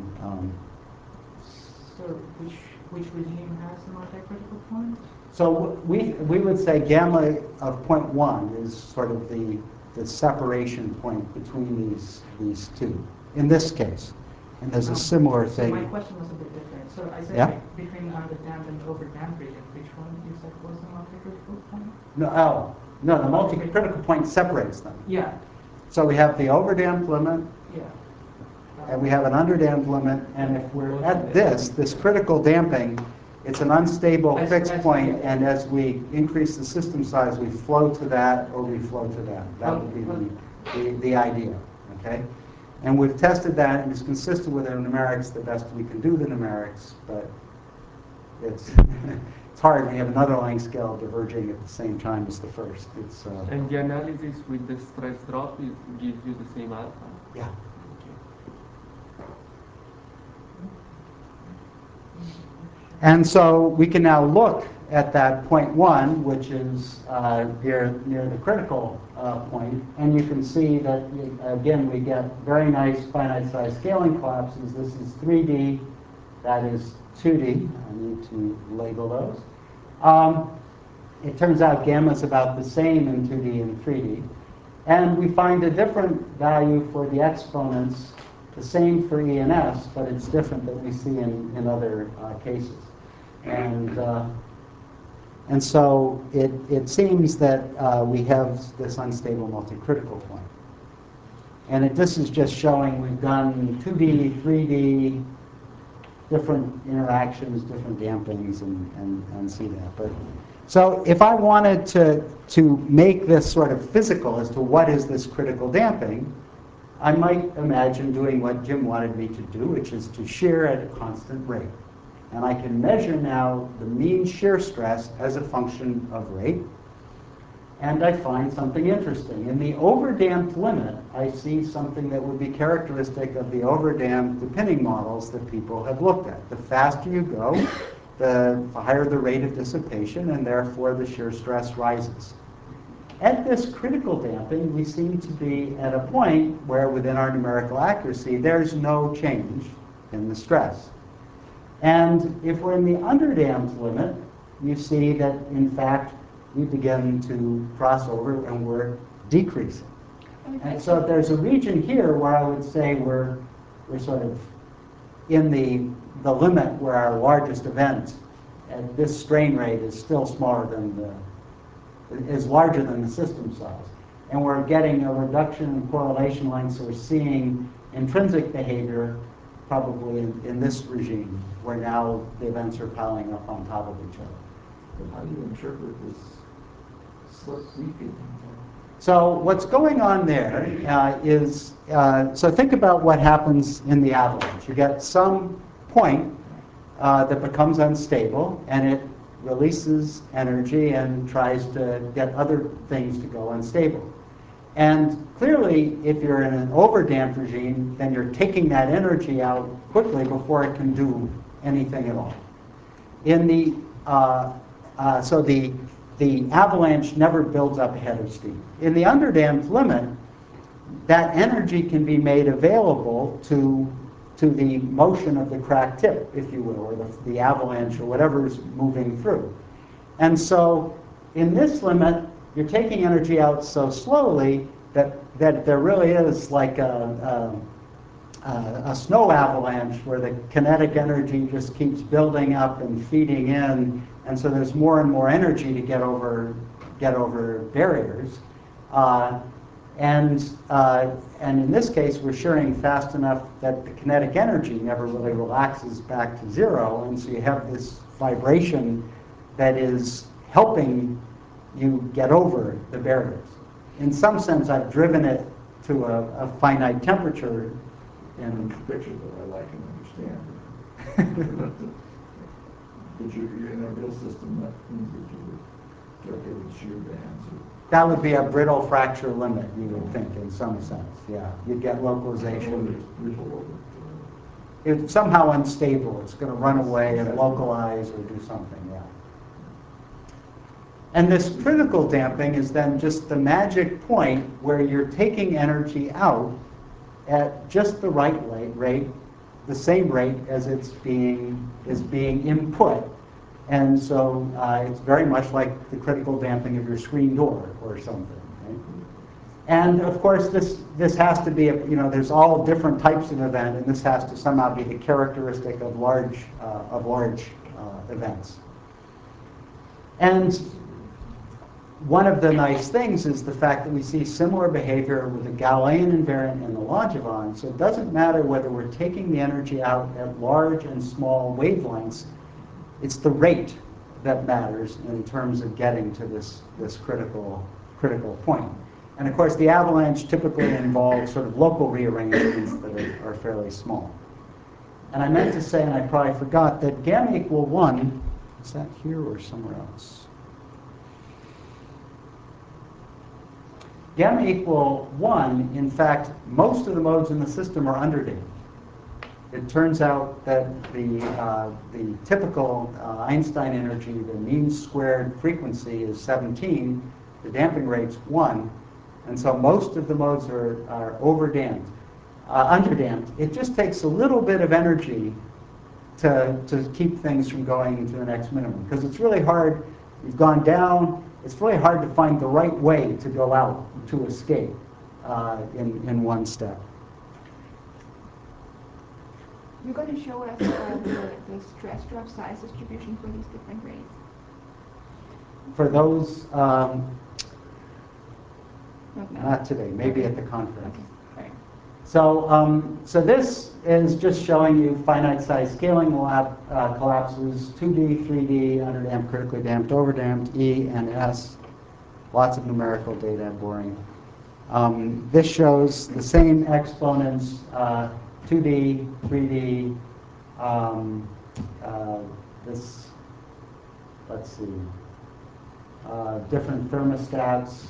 So which regime has the multi-critical point? So we would say gamma of 0.1 is sort of the separation point between these two in this case. And there's a similar thing. My question was a bit different. So I said between underdamped and overdamped region, which one you said was the multi-critical point? No, the multi-critical point separates them. Yeah. So we have the overdamped limit, Yeah. and we have an underdamped limit, and if we're at this critical damping, it's an unstable fixed point, and as we increase the system size, we flow to that or we flow to that. That would be the idea, okay? And we've tested that, and it's consistent with our numerics the best we can do the numerics, but it's it's hard when you have another line scale diverging at the same time as the first. And the analysis with the stress drop gives you the same alpha? Yeah. And so we can now look at that 0.1, which is near the critical point, and you can see that, again, we get very nice finite size scaling collapses. This is 3D, that is 2D. I need to label those. It turns out gamma is about the same in 2D and 3D. And we find a different value for the exponents, the same for E and S, but it's different than we see in other cases. And so it seems that we have this unstable multi-critical point. And this is just showing we've done 2D, 3D, different interactions, different dampings, and see that. But so if I wanted to make this sort of physical as to what is this critical damping, I might imagine doing what Jim wanted me to do, which is to shear at a constant rate. And I can measure now the mean shear stress as a function of rate. And I find something interesting. In the overdamped limit, I see something that would be characteristic of the overdamped pinning models that people have looked at. The faster you go, the higher the rate of dissipation, and therefore the shear stress rises. At this critical damping, we seem to be at a point where within our numerical accuracy, there's no change in the stress. And if we're in the underdamped limit, you see that, in fact, we begin to cross over and we're decreasing. And so there's a region here where I would say we're sort of in the limit where our largest event at this strain rate is still smaller than is larger than the system size. And we're getting a reduction in correlation lengths, so we're seeing intrinsic behavior probably in this regime, where now the events are piling up on top of each other. But how do you interpret this slip weakening? So what's going on there is, so think about what happens in the avalanche. You get some point that becomes unstable, and it releases energy and tries to get other things to go unstable. And clearly, if you're in an overdamped regime, then you're taking that energy out quickly before it can do anything at all. In the so the avalanche never builds up a head of steam. In the underdamped limit, that energy can be made available to the motion of the crack tip, if you will, or the avalanche, or whatever's moving through. And so in this limit, you're taking energy out so slowly that there really is like a snow avalanche where the kinetic energy just keeps building up and feeding in, and so there's more and more energy to get over barriers. And in this case, we're shearing fast enough that the kinetic energy never really relaxes back to zero, and so you have this vibration that is helping you get over the barriers. In some sense, I've driven it to a finite temperature. And the picture that I like and understand. But you're in a real system, that means that you would get rid of shear bands. That would be a brittle fracture limit, you would think, in some sense. Yeah, you'd get localization. It's somehow unstable. It's going to run away and localize or do something, yeah. And this critical damping is then just the magic point where you're taking energy out at just the right rate, the same rate as it's being input. And so it's very much like the critical damping of your screen door or something. Right? And of course, this has to be, there's all different types of event, and this has to somehow be the characteristic of large events. And one of the nice things is the fact that we see similar behavior with the Galilean invariant and the Langevin. So it doesn't matter whether we're taking the energy out at large and small wavelengths. It's the rate that matters in terms of getting to this critical point. And of course, the avalanche typically involves sort of local rearrangements that are fairly small. And I meant to say, and I probably forgot, that gamma equal 1, is that here or somewhere else? Gamma equal 1, in fact, most of the modes in the system are underdamped. It turns out that the typical Einstein energy, the mean squared frequency is 17, the damping rate's 1, and so most of the modes are underdamped. It just takes a little bit of energy to keep things from going to the next minimum, because it's really hard. You've gone down. It's really hard to find the right way to go out to escape in one step. You're going to show us the stress drop size distribution for these different rates. For those, No. not today, maybe at the conference. Okay. So this is just showing you finite size scaling collapses, 2D, 3D, underdamped, critically damped, overdamped, E and S. Lots of numerical data, boring. This shows the same exponents, 2D, 3D, this, let's see, different thermostats.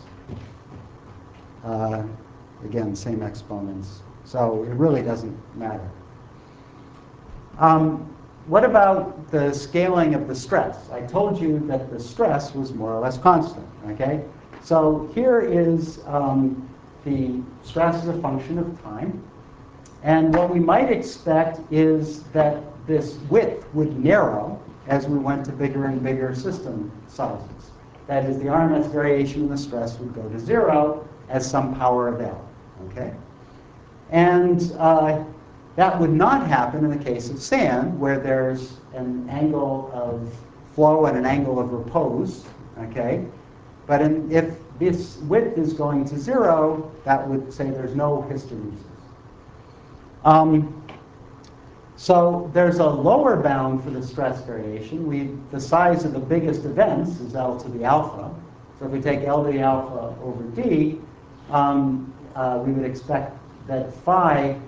Again, same exponents. So it really doesn't matter. What about the scaling of the stress? I told you that the stress was more or less constant, okay? So here is the stress as a function of time. And what we might expect is that this width would narrow as we went to bigger and bigger system sizes. That is, the RMS variation in the stress would go to 0 as some power of L. Okay? And that would not happen in the case of sand, where there's an angle of flow and an angle of repose. Okay? But if this width is going to 0, that would say there's no hysteresis. So there's a lower bound for the stress variation. The size of the biggest events is L to the alpha. So if we take L to the alpha over D, we would expect that phi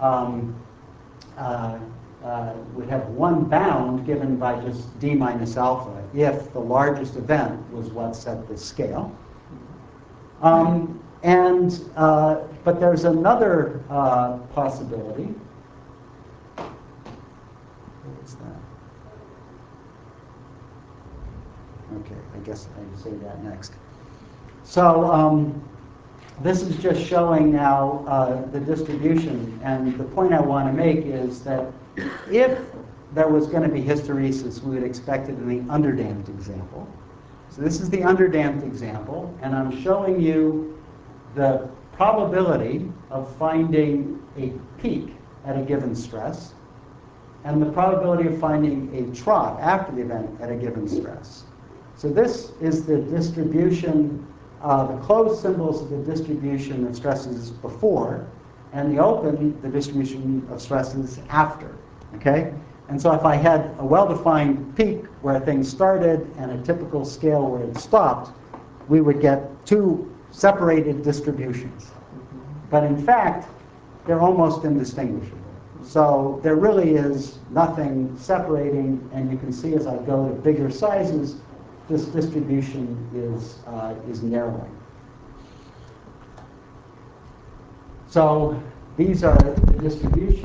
would have one bound given by just D minus alpha if the largest event was what set the scale. But there's another possibility. What is that? Okay, I guess I say that next. So this is just showing now the distribution, and the point I want to make is that if there was going to be hysteresis, we would expect it in the underdamped example. So this is the underdamped example, and I'm showing you the probability of finding a peak at a given stress and the probability of finding a trough after the event at a given stress. So this is the distribution, the closed symbols of the distribution of stresses before, and the open, the distribution of stresses after. Okay? And so if I had a well-defined peak where things started and a typical scale where it stopped, we would get two separated distributions. But in fact, they're almost indistinguishable. So there really is nothing separating, and you can see as I go to bigger sizes, this distribution is narrowing. So these are the distributions.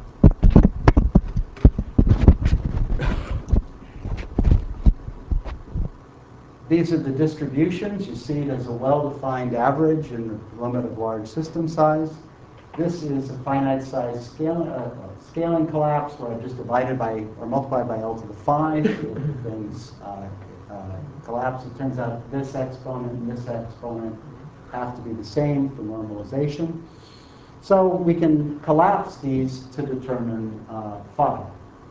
These are the distributions. You see it as a well-defined average in the limit of large system size. This is a finite size scaling collapse where I've just divided by or multiplied by L to the 5. Things collapse. It turns out this exponent and this exponent have to be the same for normalization. So we can collapse these to determine phi.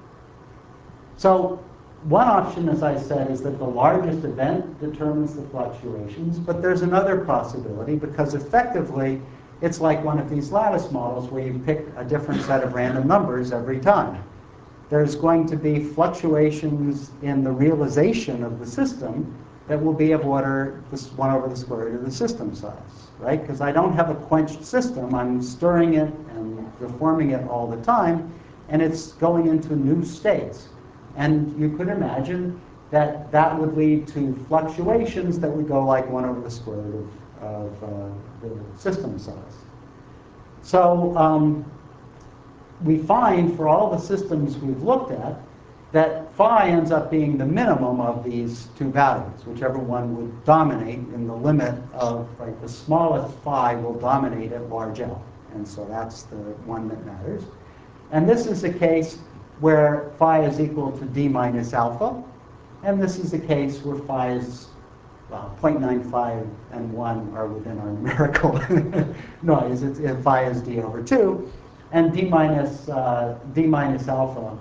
So one option, as I said, is that the largest event determines the fluctuations, but there's another possibility because effectively it's like one of these lattice models where you pick a different set of random numbers every time. There's going to be fluctuations in the realization of the system that will be of order 1 over the square root of the system size, right? Because I don't have a quenched system. I'm stirring it and reforming it all the time, and it's going into new states. And you could imagine that that would lead to fluctuations that would go like 1 over the square root of the system size. So we find for all the systems we've looked at that phi ends up being the minimum of these two values, whichever one would dominate in the limit of, like, the smallest phi will dominate at large L. And so that's the one that matters. And this is a case where phi is equal to D minus alpha. And this is a case where phi is, well, 0.95 and 1 are within our numerical noise. Phi is D over 2. And D minus alpha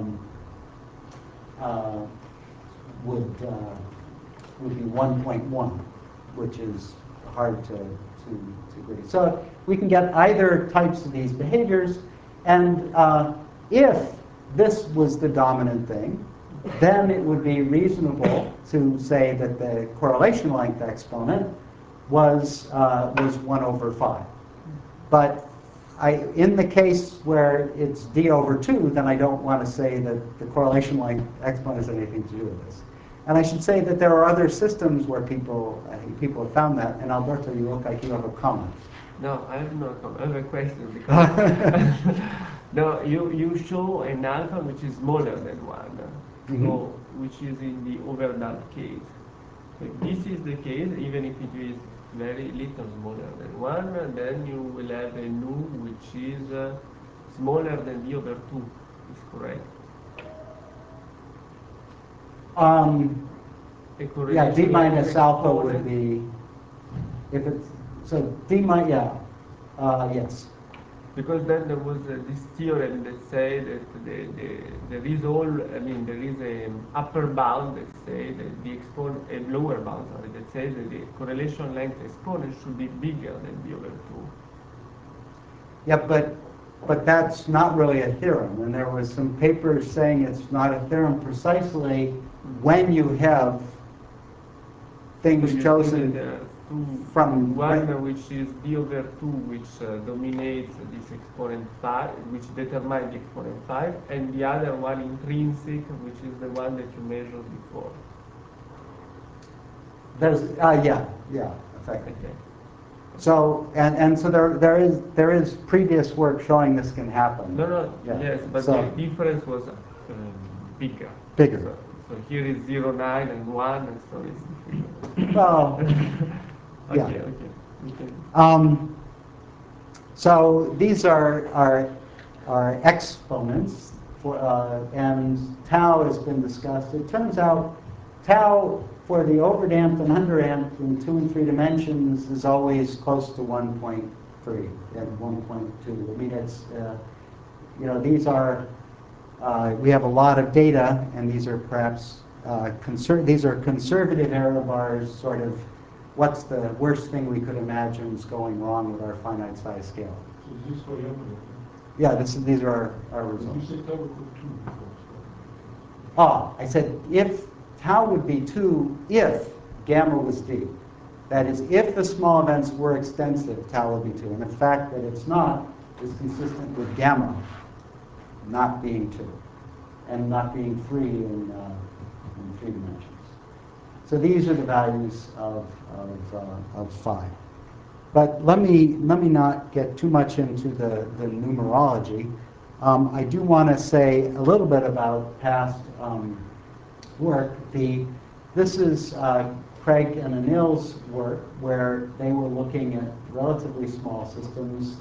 would be 1.1, which is hard to agree. So we can get either types of these behaviors. And if this was the dominant thing, then it would be reasonable to say that the correlation length exponent was 1 over 5. But in the case where it's D over 2, then I don't want to say that the correlation length exponent has anything to do with this. And I should say that there are other systems where people have found that. And Alberto, you look like you have a comment. No, I have no comment. I have a question because no, you show an alpha which is smaller than 1, so which is in the overdamped case. If this is the case, even if it is very little smaller than 1, then you will have a nu which is smaller than d over 2. Is correct? A Yeah, correlation d minus with alpha would exponent. be, if it's, so d minus, yeah, yes. Because then there was this theorem that said that there is all, I mean, there is a upper bound that says that the exponent, a lower bound, sorry, that says that the correlation length exponent should be bigger than d over 2. Yeah, but that's not really a theorem, and there was some papers saying it's not a theorem precisely when you have things So you chosen think that two, from one which is d over 2, which dominates this exponent 5, which determines the exponent 5, and the other one intrinsic, which is the one that you measured before. there's yeah, effectively. Okay. So and so there is previous work showing this can happen. No, Yeah. yes, but So- the difference was bigger. Bigger. So here is 0, 9, and 1, and so it's different. Well, Okay, yeah. okay. So these are exponents, for, and tau has been discussed. It turns out tau for the overdamped and underdamped in 2 and 3 dimensions is always close to 1.3 and 1.2. I mean, it's you know, these are we have a lot of data, and these are perhaps these are conservative error bars, sort of what's the worst thing we could imagine is going wrong with our finite size scale. So this for Yamaha. Yeah, these are our You results. said tau equal 2 before. I said if tau would be 2 if gamma was d. That is, if the small events were extensive, tau would be 2. And the fact that it's not is consistent with gamma not being 2 and not being 3 in 3 dimensions. So these are the values of phi. But let me not get too much into the numerology. I do want to say a little bit about past work. This is Craig and Anil's work, where they were looking at relatively small systems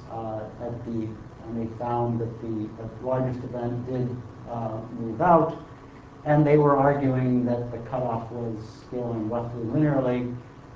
and they found that the largest event did move out, and they were arguing that the cutoff was scaling roughly linearly.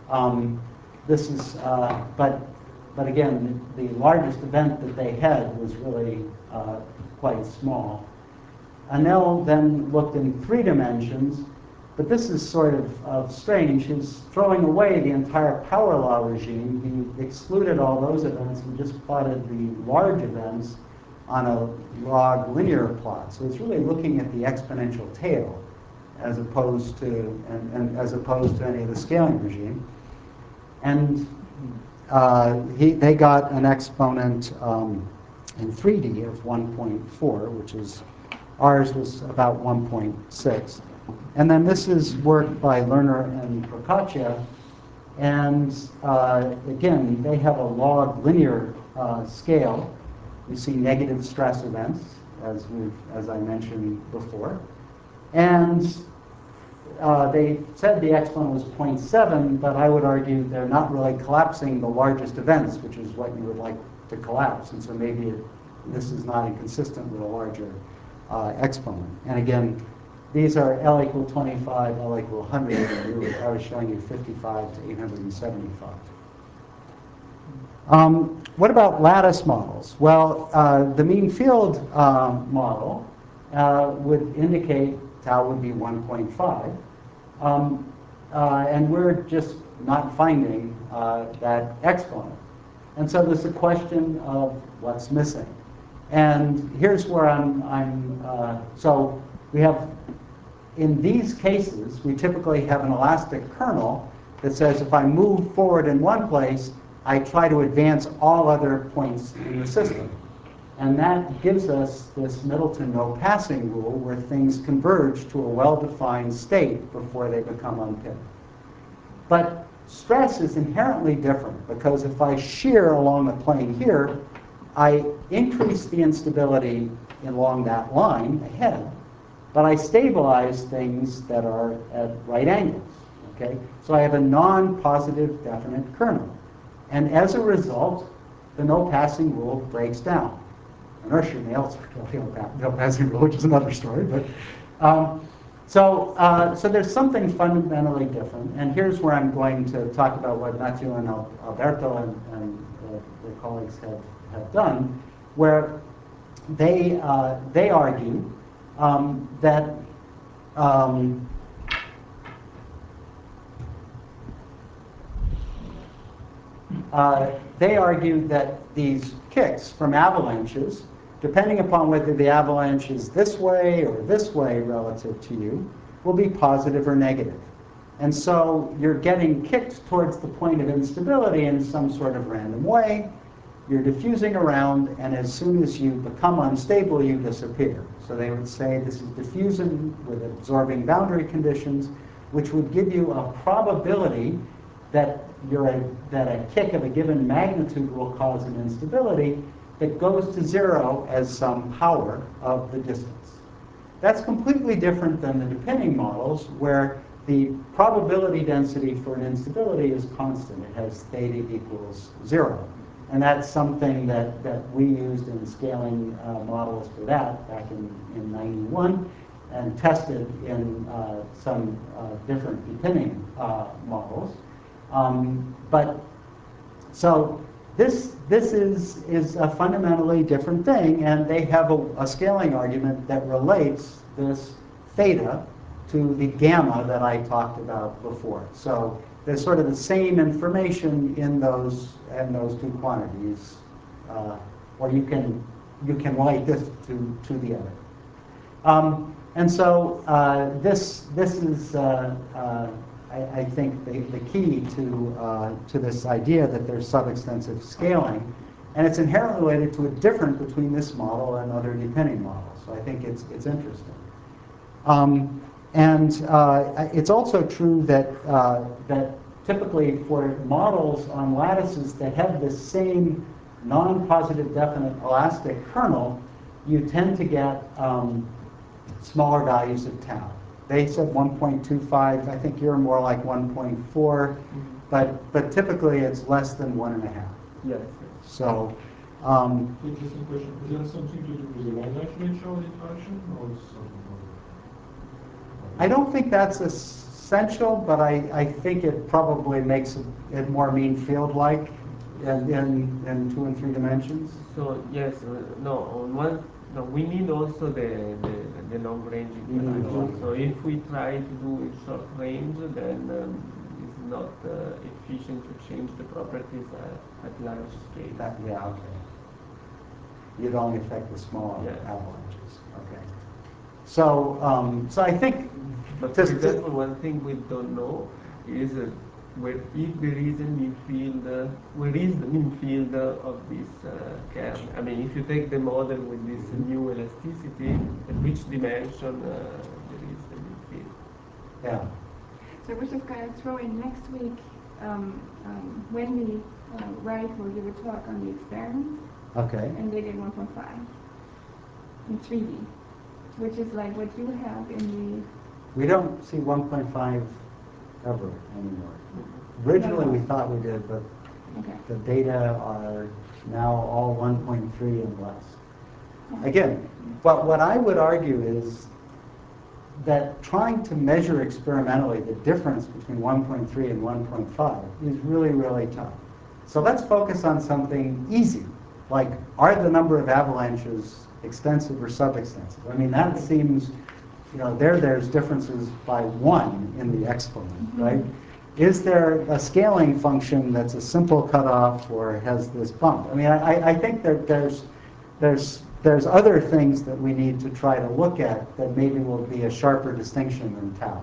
This is, but again, the largest event that they had was really quite small. Anil then looked in 3 dimensions, but this is sort of strange. He's throwing away the entire power law regime. He excluded all those events and just plotted the large events on a log linear plot. So it's really looking at the exponential tail as opposed to as opposed to any of the scaling regime. And they got an exponent in 3D of 1.4, which is ours was about 1.6. And then this is work by Lerner and Procaccia. And again, they have a log linear scale. You see negative stress events, as I mentioned before. And they said the exponent was 0.7, but I would argue they're not really collapsing the largest events, which is what you would like to collapse. And so maybe this is not inconsistent with a larger exponent. And again, these are L equal 25, L equal 100, and I was showing you 55 to 875. What about lattice models? Well, the mean field model would indicate tau would be 1.5. And we're just not finding that exponent. And so there's a question of what's missing. And here's where so we have, in these cases, we typically have an elastic kernel that says if I move forward in one place, I try to advance all other points in the system. And that gives us this Middleton no passing rule where things converge to a well-defined state before they become unpinned. But stress is inherently different, because if I shear along a plane here, I increase the instability along that line ahead, but I stabilize things that are at right angles. Okay? So I have a non-positive definite kernel. And as a result, the no passing rule breaks down. Inertia nails no passing rule, which is another story. But so there's something fundamentally different. And here's where I'm going to talk about what Matthew and Alberto and their colleagues have done, where they argue that they argue that these kicks from avalanches, depending upon whether the avalanche is this way or this way relative to you, will be positive or negative. And so you're getting kicked towards the point of instability in some sort of random way. You're diffusing around, and as soon as you become unstable, you disappear. So they would say this is diffusion with absorbing boundary conditions, which would give you a probability that a kick of a given magnitude will cause an instability that goes to zero as some power of the distance. That's completely different than the depending models, where the probability density for an instability is constant. It has theta equals 0. And that's something that we used in scaling models for that back in 91 and tested in some different depending models. But so this is a fundamentally different thing, and they have a scaling argument that relates this theta to the gamma that I talked about before. So there's sort of the same information in those two quantities, or you can relate this to the other. And so this is I think the key to this idea that there's subextensive scaling, and it's inherently related to a difference between this model and other depending models. So I think it's interesting. And it's also true that typically for models on lattices that have the same non-positive definite elastic kernel, you tend to get smaller values of tau. They said 1.25. I think you're more like 1.4, but typically it's less than 1.5. Yes. So. Interesting question. Is that something to do with the long-life nature of the interaction, or is something else? I don't think that's essential, but I think it probably makes it more mean field-like in 2 and 3 dimensions. So yes, we need also the long range interaction. So if we try to do in short range, then it's not efficient to change the properties at large scale. Yeah, okay. You'd only affect the small Yes. avalanches. Okay. So, so I think. But for example, one thing we don't know is if there is a mean field, where is the mean field of this kern? I mean, if you take the model with this new elasticity, at which dimension there is the mean field? Yeah. So we're just going to throw in next week Wendy Wright will give a talk on the experiments. Okay. And they did 1.5 in 3D, which is like what you have in the. We don't see 1.5 ever anymore. Originally we thought we did, but Okay. the data are now all 1.3 and less. Again, but what I would argue is that trying to measure experimentally the difference between 1.3 and 1.5 is really, really tough. So let's focus on something easy, like are the number of avalanches extensive or subextensive? I mean, that seems, there's differences by 1 in the exponent, right? Is there a scaling function that's a simple cutoff or has this bump? I mean, I think that there's other things that we need to try to look at that maybe will be a sharper distinction than tau.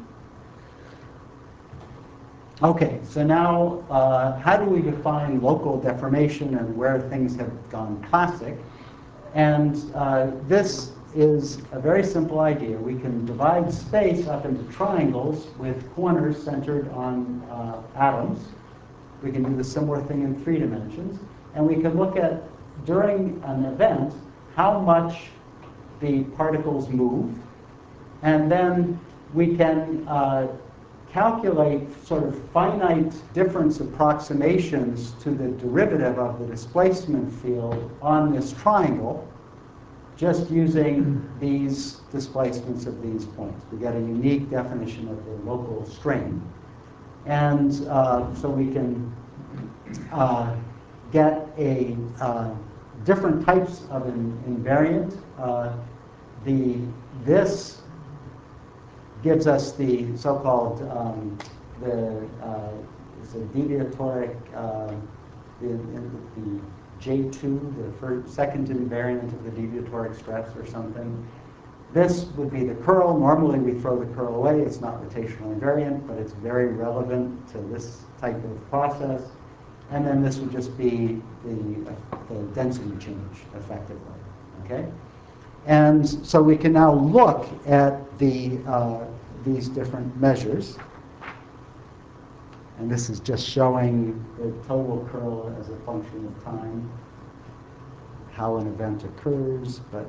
Okay, so now how do we define local deformation and where things have gone classic? And this is a very simple idea. We can divide space up into triangles with corners centered on atoms. We can do the similar thing in 3 dimensions. And we can look at, during an event, how much the particles move. And then we can calculate sort of finite difference approximations to the derivative of the displacement field on this triangle, just using these displacements of these points. We get a unique definition of the local strain. And so we can get a different types of invariant. This gives us the so-called deviatoric, the J2, the second invariant of the deviatoric stress or something. This would be the curl. Normally we throw the curl away. It's not rotational invariant, but it's very relevant to this type of process. And then this would just be the density change, effectively. Okay? And so we can now look at these different measures. And this is just showing the total curl as a function of time, how an event occurs. But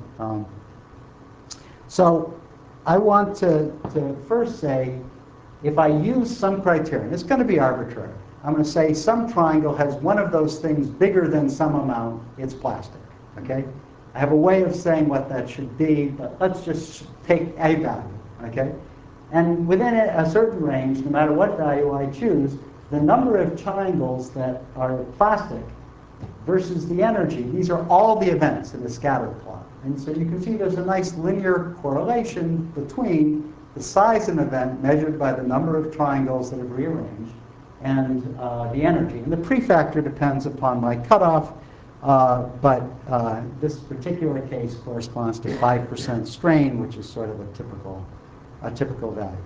so I want to first say, if I use some criterion, it's going to be arbitrary. I'm going to say some triangle has one of those things bigger than some amount, it's plastic. Okay? I have a way of saying what that should be, but let's just take a value. Okay? And within a certain range, no matter what value I choose, the number of triangles that are plastic versus the energy, these are all the events in the scatter plot. And so you can see there's a nice linear correlation between the size of an event measured by the number of triangles that have rearranged and the energy. And the prefactor depends upon my cutoff, but this particular case corresponds to 5% strain, which is sort of a typical value.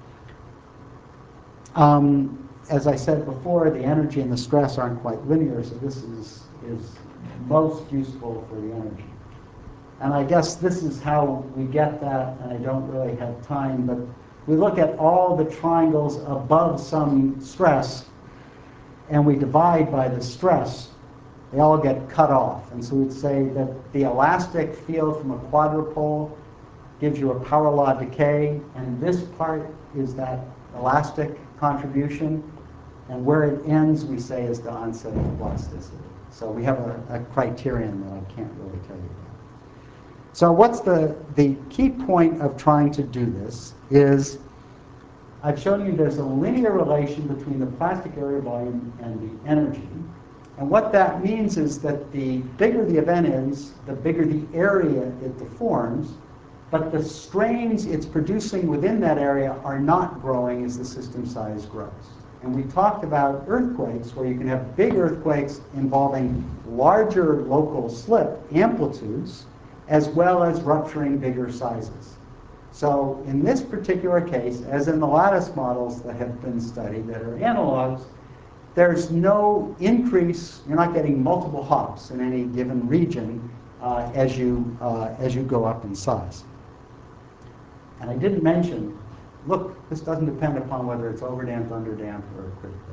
As I said before, the energy and the stress aren't quite linear, so this is most useful for the energy. And I guess this is how we get that, and I don't really have time, but we look at all the triangles above some stress, and we divide by the stress. They all get cut off. And so we'd say that the elastic field from a quadrupole gives you a power law decay, and this part is that elastic contribution, and where it ends, we say, is the onset of plasticity. So we have a criterion that I can't really tell you about. So what's the key point of trying to do this is I've shown you there's a linear relation between the plastic area volume and the energy. And what that means is that the bigger the event is, the bigger the area it deforms, but the strains it's producing within that area are not growing as the system size grows. And we talked about earthquakes, where you can have big earthquakes involving larger local slip amplitudes, as well as rupturing bigger sizes. So in this particular case, as in the lattice models that have been studied that are analogs, there's no increase. You're not getting multiple hops in any given region as you go up in size. And I didn't mention, look, this doesn't depend upon whether it's overdamped, underdamped, or critically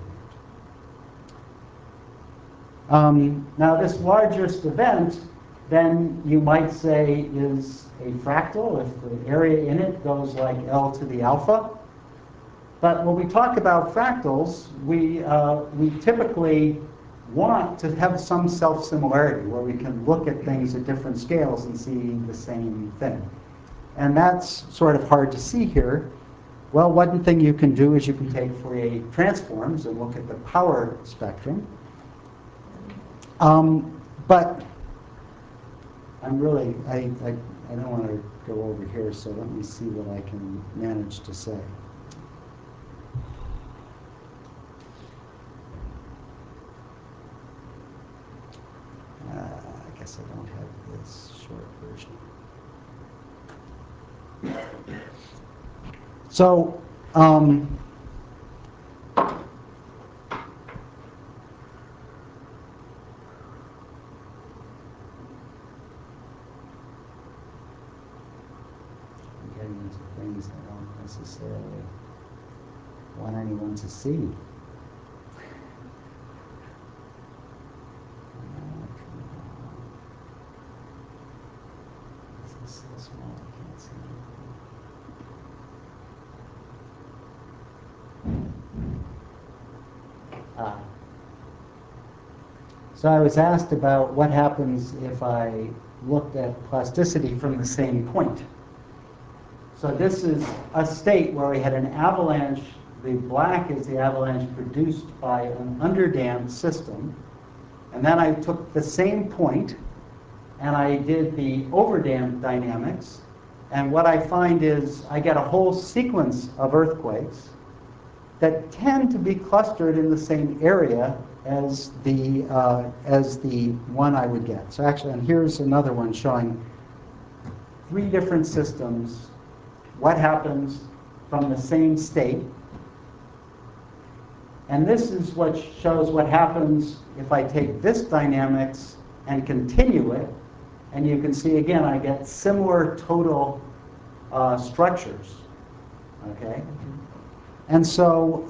damped. Now, this largest event, then you might say, is a fractal if the area in it goes like L to the alpha. But when we talk about fractals, we typically want to have some self-similarity where we can look at things at different scales and see the same thing. And that's sort of hard to see here. Well, one thing you can do is you can take Fourier transforms and look at the power spectrum. But I'm really, I don't want to go over here, so let me see what I can manage to say. I guess I don't have this short version. So, I'm getting into things I don't necessarily want anyone to see. This is so small, I can't see anything. So I was asked about what happens if I looked at plasticity from the same point. So this is a state where we had an avalanche. The black is the avalanche produced by an underdamped system. And then I took the same point and I did the overdamped dynamics. And what I find is I get a whole sequence of earthquakes that tend to be clustered in the same area as the one I would get. So actually, and here's another one showing 3 different systems, what happens from the same state. And this is what shows what happens if I take this dynamics and continue it. And you can see, again, I get similar total structures. Okay? And so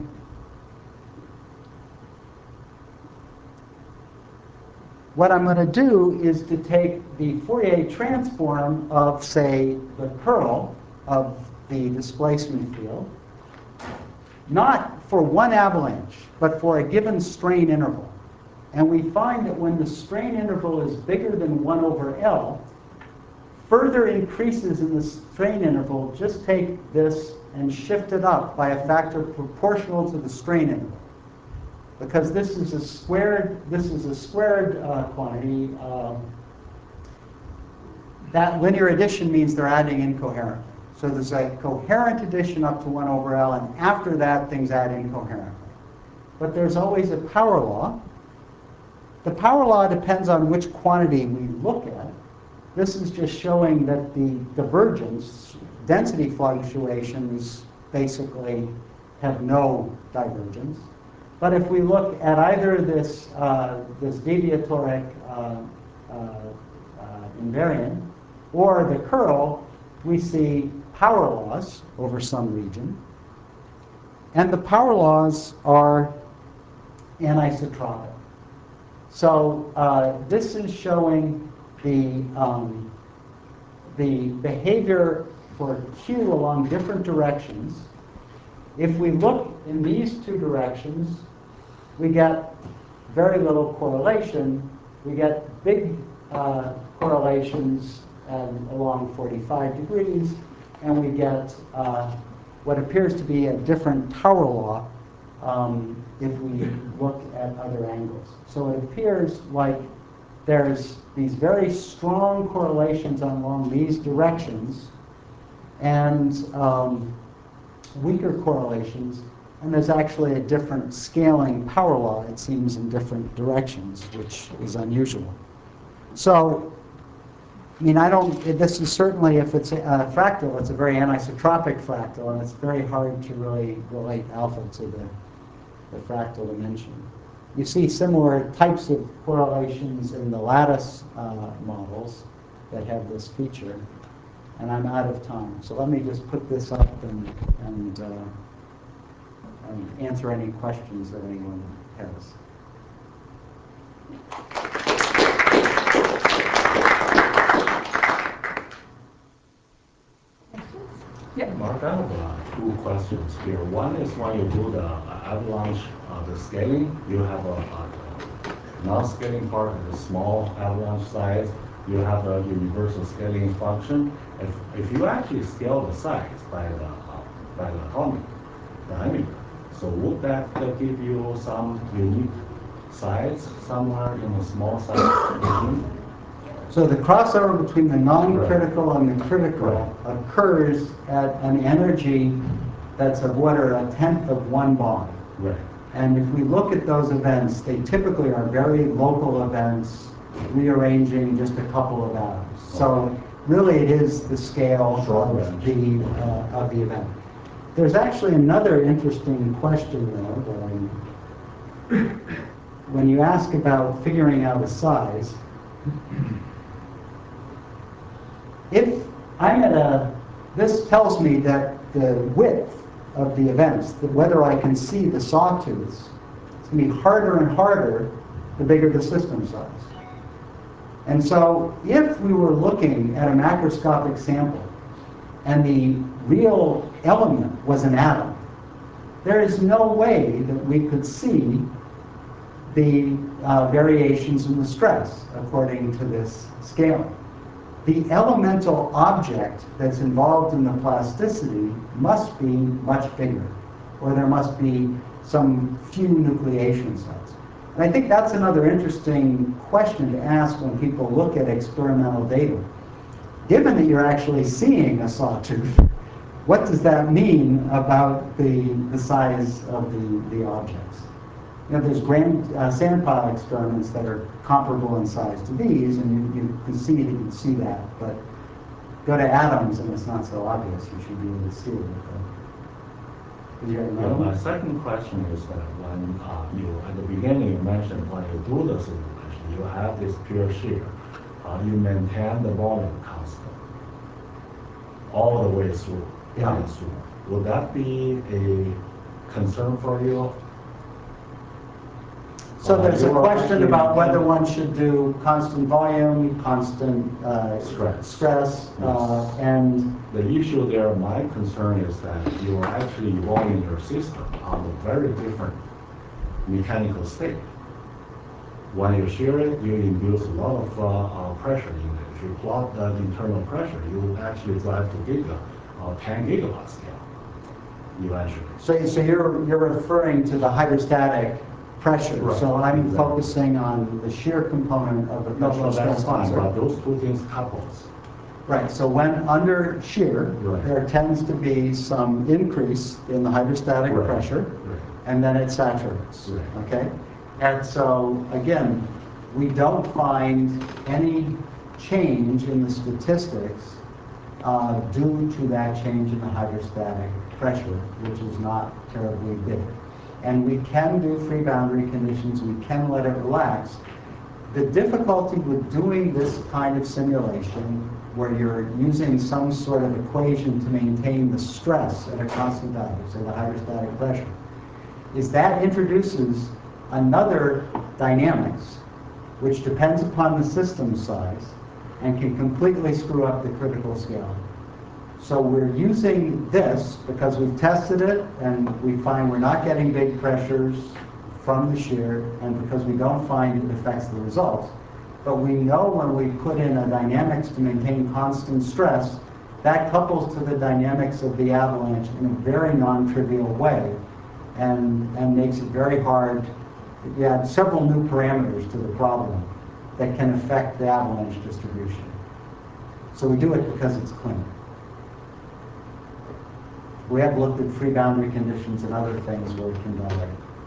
what I'm going to do is to take the Fourier transform of, say, the curl of the displacement field, not for one avalanche, but for a given strain interval. And we find that when the strain interval is bigger than 1 over L, further increases in the strain interval, just take this and shift it up by a factor proportional to the strain interval. Because this is a squared quantity. That linear addition means they're adding incoherently. So there's a coherent addition up to 1 over L, and after that, things add incoherently. But there's always a power law. The power law depends on which quantity we look at. This is just showing that the divergence, density fluctuations, basically have no divergence. But if we look at either this deviatoric invariant or the curl, we see power laws over some region. And the power laws are anisotropic. So this is showing the behavior for Q along different directions. If we look in these 2 directions, we get very little correlation. We get big correlations along 45 degrees, and we get what appears to be a different power law if we look at other angles. So it appears like there's these very strong correlations along these directions and weaker correlations, and there's actually a different scaling power law, it seems, in different directions, which is unusual. So, I mean, this is certainly, if it's a fractal, it's a very anisotropic fractal, and it's very hard to really relate alpha to the fractal dimension. You see similar types of correlations in the lattice models that have this feature, and I'm out of time. So let me just put this up and answer any questions that anyone has. Yeah. Mark, I have 2 questions here. One is when you do the avalanche, the scaling, you have a non-scaling part of the small avalanche size. You have a universal scaling function. If you actually scale the size by the atomic diameter, so would that give you some unique size somewhere in a small size region? So the crossover between the non-critical and the critical occurs at an energy that's of what are 1/10 of 1 bond. Right. And if we look at those events, they typically are very local events, rearranging just a couple of atoms. So really it is the scale of the event. There's actually another interesting question though, that when you ask about figuring out a size, if I'm this tells me that the width of the events, whether I can see the sawtooths, it's going to be harder and harder the bigger the system size. And so if we were looking at a macroscopic sample and the real element was an atom, there is no way that we could see the variations in the stress according to this scaling. The elemental object that's involved in the plasticity must be much bigger, or there must be some few nucleation sites. And I think that's another interesting question to ask when people look at experimental data. Given that you're actually seeing a sawtooth, what does that mean about the size of the objects? You know, there's grand sand pile experiments that are comparable in size to these, and you can see that. But go to atoms, and it's not so obvious. You should be able to see it. Did you have another My one? second question is that when you, at the beginning, you mentioned when you do the simulation, you have this pure shear. You maintain the volume constant all the way through. Yeah. Would that be a concern for you? So there's a You are question actually about whether maintaining- one should do constant volume, constant stress, Yes. and The issue there, my concern is that you are actually evolving your system on a very different mechanical state. When you shear it, you induce a lot of pressure in it. If you plot that internal pressure, you actually drive to 10 gigapascal eventually. so you're referring to the hydrostatic pressure. Right, So I'm exactly. focusing on the shear component of the No, pressure no, that's stress fine, tensor. but those two things couples. Right, so when under shear, Right. there tends to be some increase in the hydrostatic Right. pressure, Right. and then it saturates, Right. okay? And so, again, we don't find any change in the statistics due to that change in the hydrostatic pressure, which is not terribly big. And we can do free boundary conditions, we can let it relax. The difficulty with doing this kind of simulation, where you're using some sort of equation to maintain the stress at a constant value, say the hydrostatic pressure, is that introduces another dynamics, which depends upon the system size and can completely screw up the critical scale. So we're using this because we've tested it and we find we're not getting big pressures from the shear, and because we don't find it affects the results. But we know when we put in a dynamics to maintain constant stress, that couples to the dynamics of the avalanche in a very non-trivial way and makes it very hard. You add several new parameters to the problem that can affect the avalanche distribution. So we do it because it's clean. We have looked at free boundary conditions and other things where it can violate.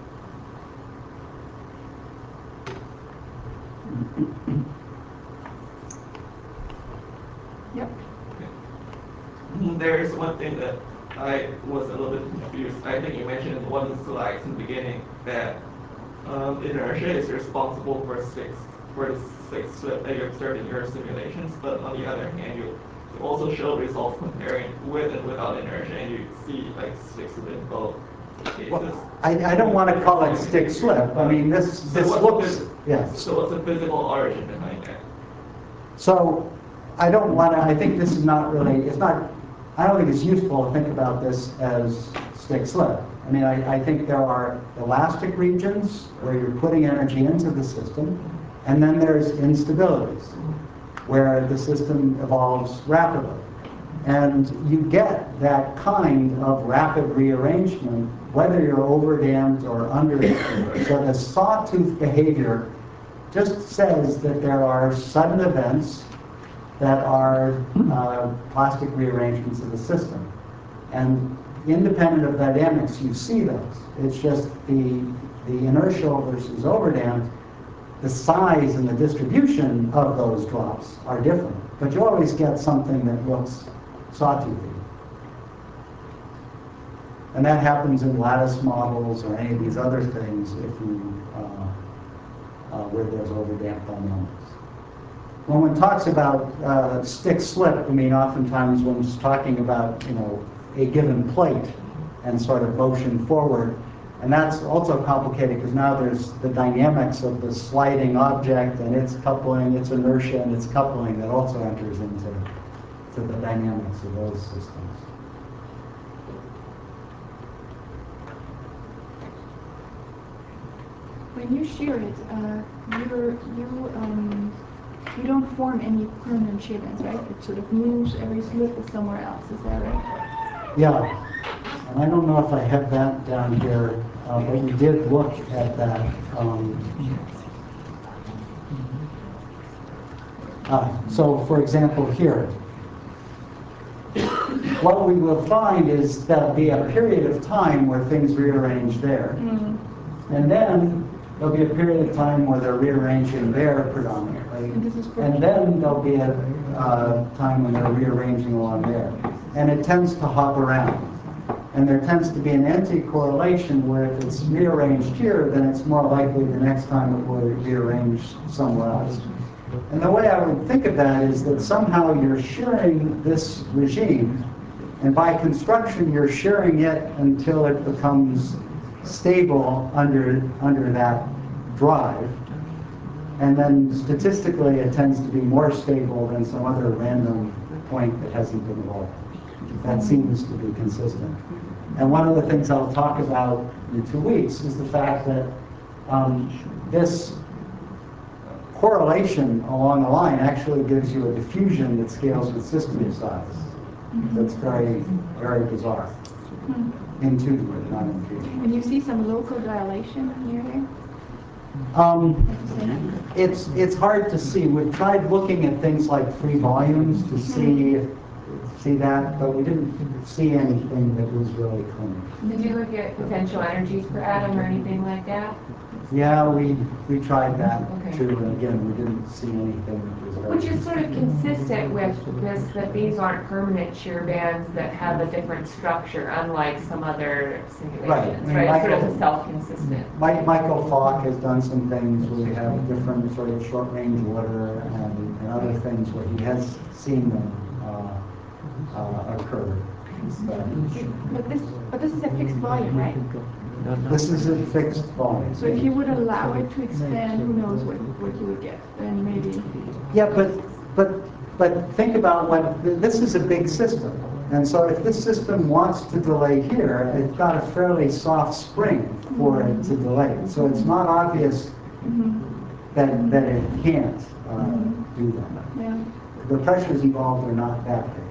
Yep. There is one thing that I was a little bit confused. I think you mentioned in one of the slides in the beginning that inertia is responsible for the stick slip that you observed in your simulations, but on the other hand, you also show results comparing with and without inertia, and you see like stick slip in both cases. Well, I don't want to call it stick slip. I mean, this looks, yes. So what's the physical origin behind that? So I don't want to, I think this is not really, it's not, I don't think it's useful to think about this as stick slip. I mean, I think there are elastic regions where you're putting energy into the system, and then there's instabilities where the system evolves rapidly. And you get that kind of rapid rearrangement whether you're over-dammed or under-dammed. So the sawtooth behavior just says that there are sudden events that are plastic rearrangements of the system. And independent of dynamics, you see those. It's just the inertial versus overdammed, the size and the distribution of those drops are different. But you always get something that looks sawtoothy. And that happens in lattice models or any of these other things if you, where there's overdamped dynamics. When one talks about stick slip, I mean, oftentimes when it's talking about, a given plate and sort of motion forward, and that's also complicated because now there's the dynamics of the sliding object and its coupling, its inertia and its coupling that also enters into the dynamics of those systems. when you shear it, you don't form any permanent shear bands, right? It sort of moves every slip is somewhere else. Is that right? Yeah. And I don't know if I have that down here, but we did look at that. So, for example, here, what we will find is there'll be a period of time where things rearrange there. And then there'll be a period of time where they're rearranging there predominantly. And then there'll be a time when they're rearranging along there. And it tends to hop around. And there tends to be an anti-correlation where if it's rearranged here, then it's more likely the next time it will rearrange somewhere else. And the way I would think of that is that somehow you're shearing this regime, and by construction you're shearing it until it becomes stable under that drive. And then statistically it tends to be more stable than some other random point that hasn't been evolved. That seems to be consistent. And one of the things I'll talk about in 2 weeks is the fact that this correlation along the line actually gives you a diffusion that scales with system size. That's very, very bizarre. Intuitive, not intuitive. And you see some local dilation near there? It's hard to see. We've tried looking at things like free volumes to see that, but we didn't see anything that was really clean. Did you look at potential energies per atom or anything like that? Yeah, we tried that Okay. too, and again, we didn't see anything that was very Which is sort of consistent with this, that these aren't permanent shear bands that have a different structure, unlike some other simulations, Right. right? It's sort of self-consistent. Michael Falk has done some things where we have different sort of short-range order and other things where he has seen them occur. But this is a fixed volume, right? This is a fixed volume. So if you would allow it to expand, who knows what you would get? Then maybe. Yeah, but think about this is a big system. And so if this system wants to delay here, it's got a fairly soft spring for it to delay. So it's not obvious that it can't do that. Yeah. The pressures involved are not that big.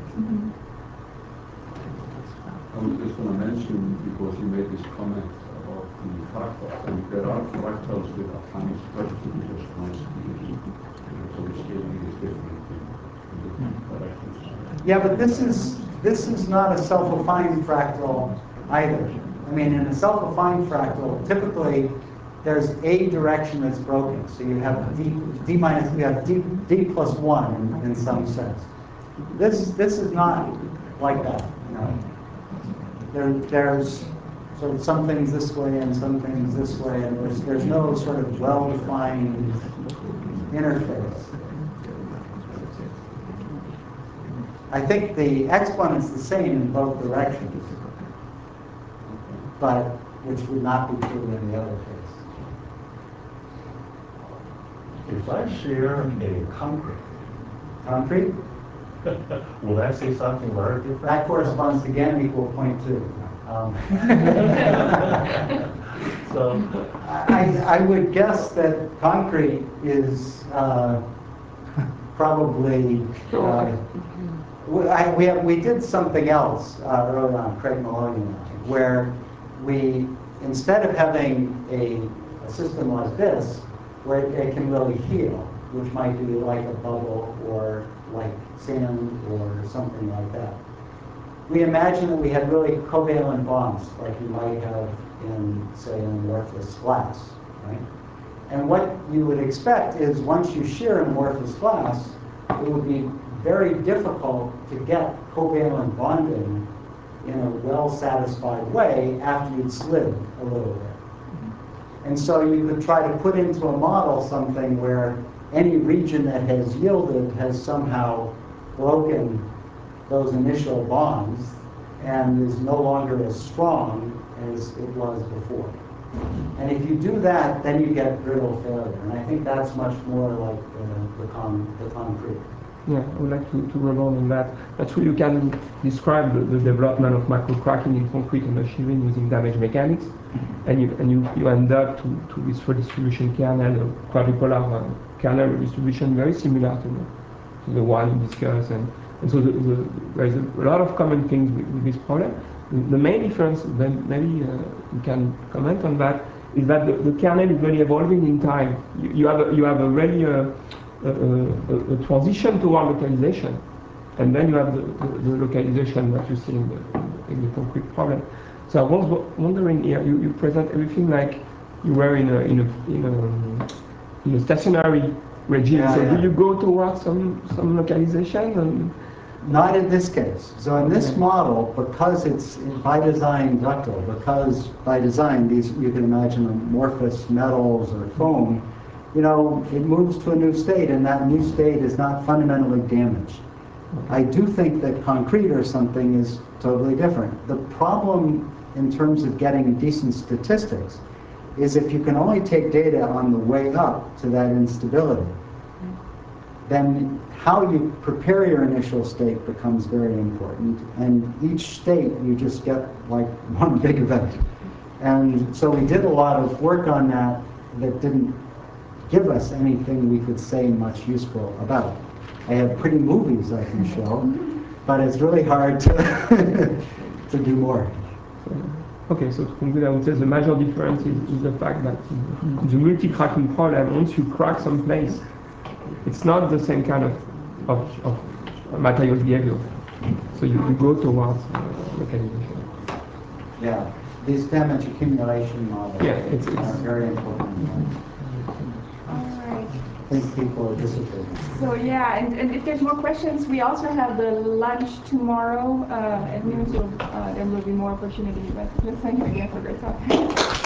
I was just going to mention, because you made this comment about the fractals, and there are fractals with atomic structure just one speed, so the scaling is different in different directions. Yeah, but this is not a self-affine fractal either. I mean, in a self-affine fractal, typically there's a direction that's broken. So you have d minus, you have d plus 1 in some sense. This is not like that. You know. There's sort of some things this way and some things this way, and there's no sort of well-defined interface. I think the exponent's the same in both directions, but which would not be true in the other case. If I share a concrete, will I say something very different? That corresponds to again equal 0.2. So I would guess that concrete is probably. We did something else early on, Craig Maloney and I, where we, instead of having a system like this, where it can really heal, which might be like a bubble or like sand or something like that. We imagine that we had really covalent bonds, like you might have in, say, an amorphous glass, right? And what you would expect is once you shear amorphous glass, it would be very difficult to get covalent bonding in a well-satisfied way after you'd slid a little bit. And so you could try to put into a model something where any region that has yielded has somehow broken those initial bonds and is no longer as strong as it was before. And if you do that, then you get brittle failure. And I think that's much more like the concrete. Yeah, I would like to rebound on that. That's where you can describe the development of microcracking in concrete and machinery using damage mechanics, and you end up to this redistribution kernel, a quadripolar kernel redistribution, very similar to the one you discussed, and so there is a lot of common things with this problem. The main difference, then maybe you can comment on that, is that the kernel is really evolving in time. You have a really a transition toward localization, and then you have the localization that you see in the concrete problem. So I was wondering here, you present everything like you were in a stationary regime. Yeah, so yeah. do you go towards some localization? And Not in this case. So in this model, because it's by design ductile, because by design these, you can imagine amorphous metals or foam, it moves to a new state, and that new state is not fundamentally damaged. I do think that concrete or something is totally different. The problem in terms of getting decent statistics is if you can only take data on the way up to that instability, then how you prepare your initial state becomes very important. And each state, you just get like one big event. And so we did a lot of work on that didn't give us anything we could say much useful about. I have pretty movies I can show, but it's really hard to, to do more. Okay, so to conclude, I would say the major difference is the fact that the multi-cracking problem, once you crack some place, it's not the same kind of materials behavior. So you go towards localization. Yeah, these damage accumulation models it's are very important. All right. I think people are dissipating. So yeah, and if there's more questions, we also have the lunch tomorrow at noon, so there will be more opportunity. But just thank you again for a great talk.